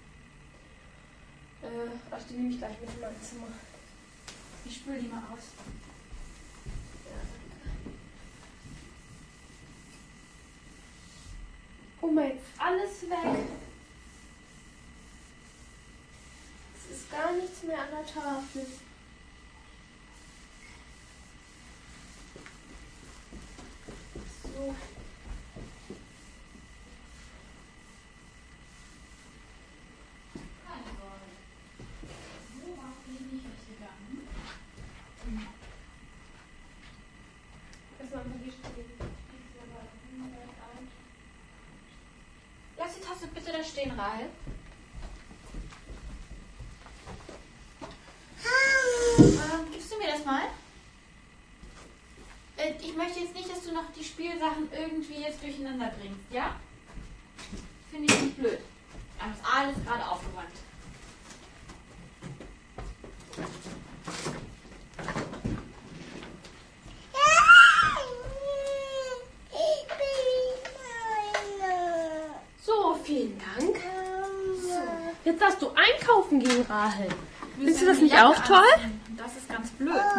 Äh, ach, die nehme ich gleich mit in mein Zimmer. Ich spüle die mal aus. Guck mal, jetzt alles weg. Es ist gar nichts mehr an der Tafel. So. Erstmal mal die Stelle. Lass die Tasse bitte da stehen, Rahel. Ähm, gibst du mir das mal? Äh, ich möchte jetzt nicht, dass du noch die Spielsachen irgendwie jetzt durcheinander bringst, ja? Finde ich nicht blöd. Dann ist alles gerade aufgeräumt. So, vielen Dank. So. Jetzt darfst du einkaufen gehen, Rahel. Findest du das nicht auch toll? Das ist ganz blöd.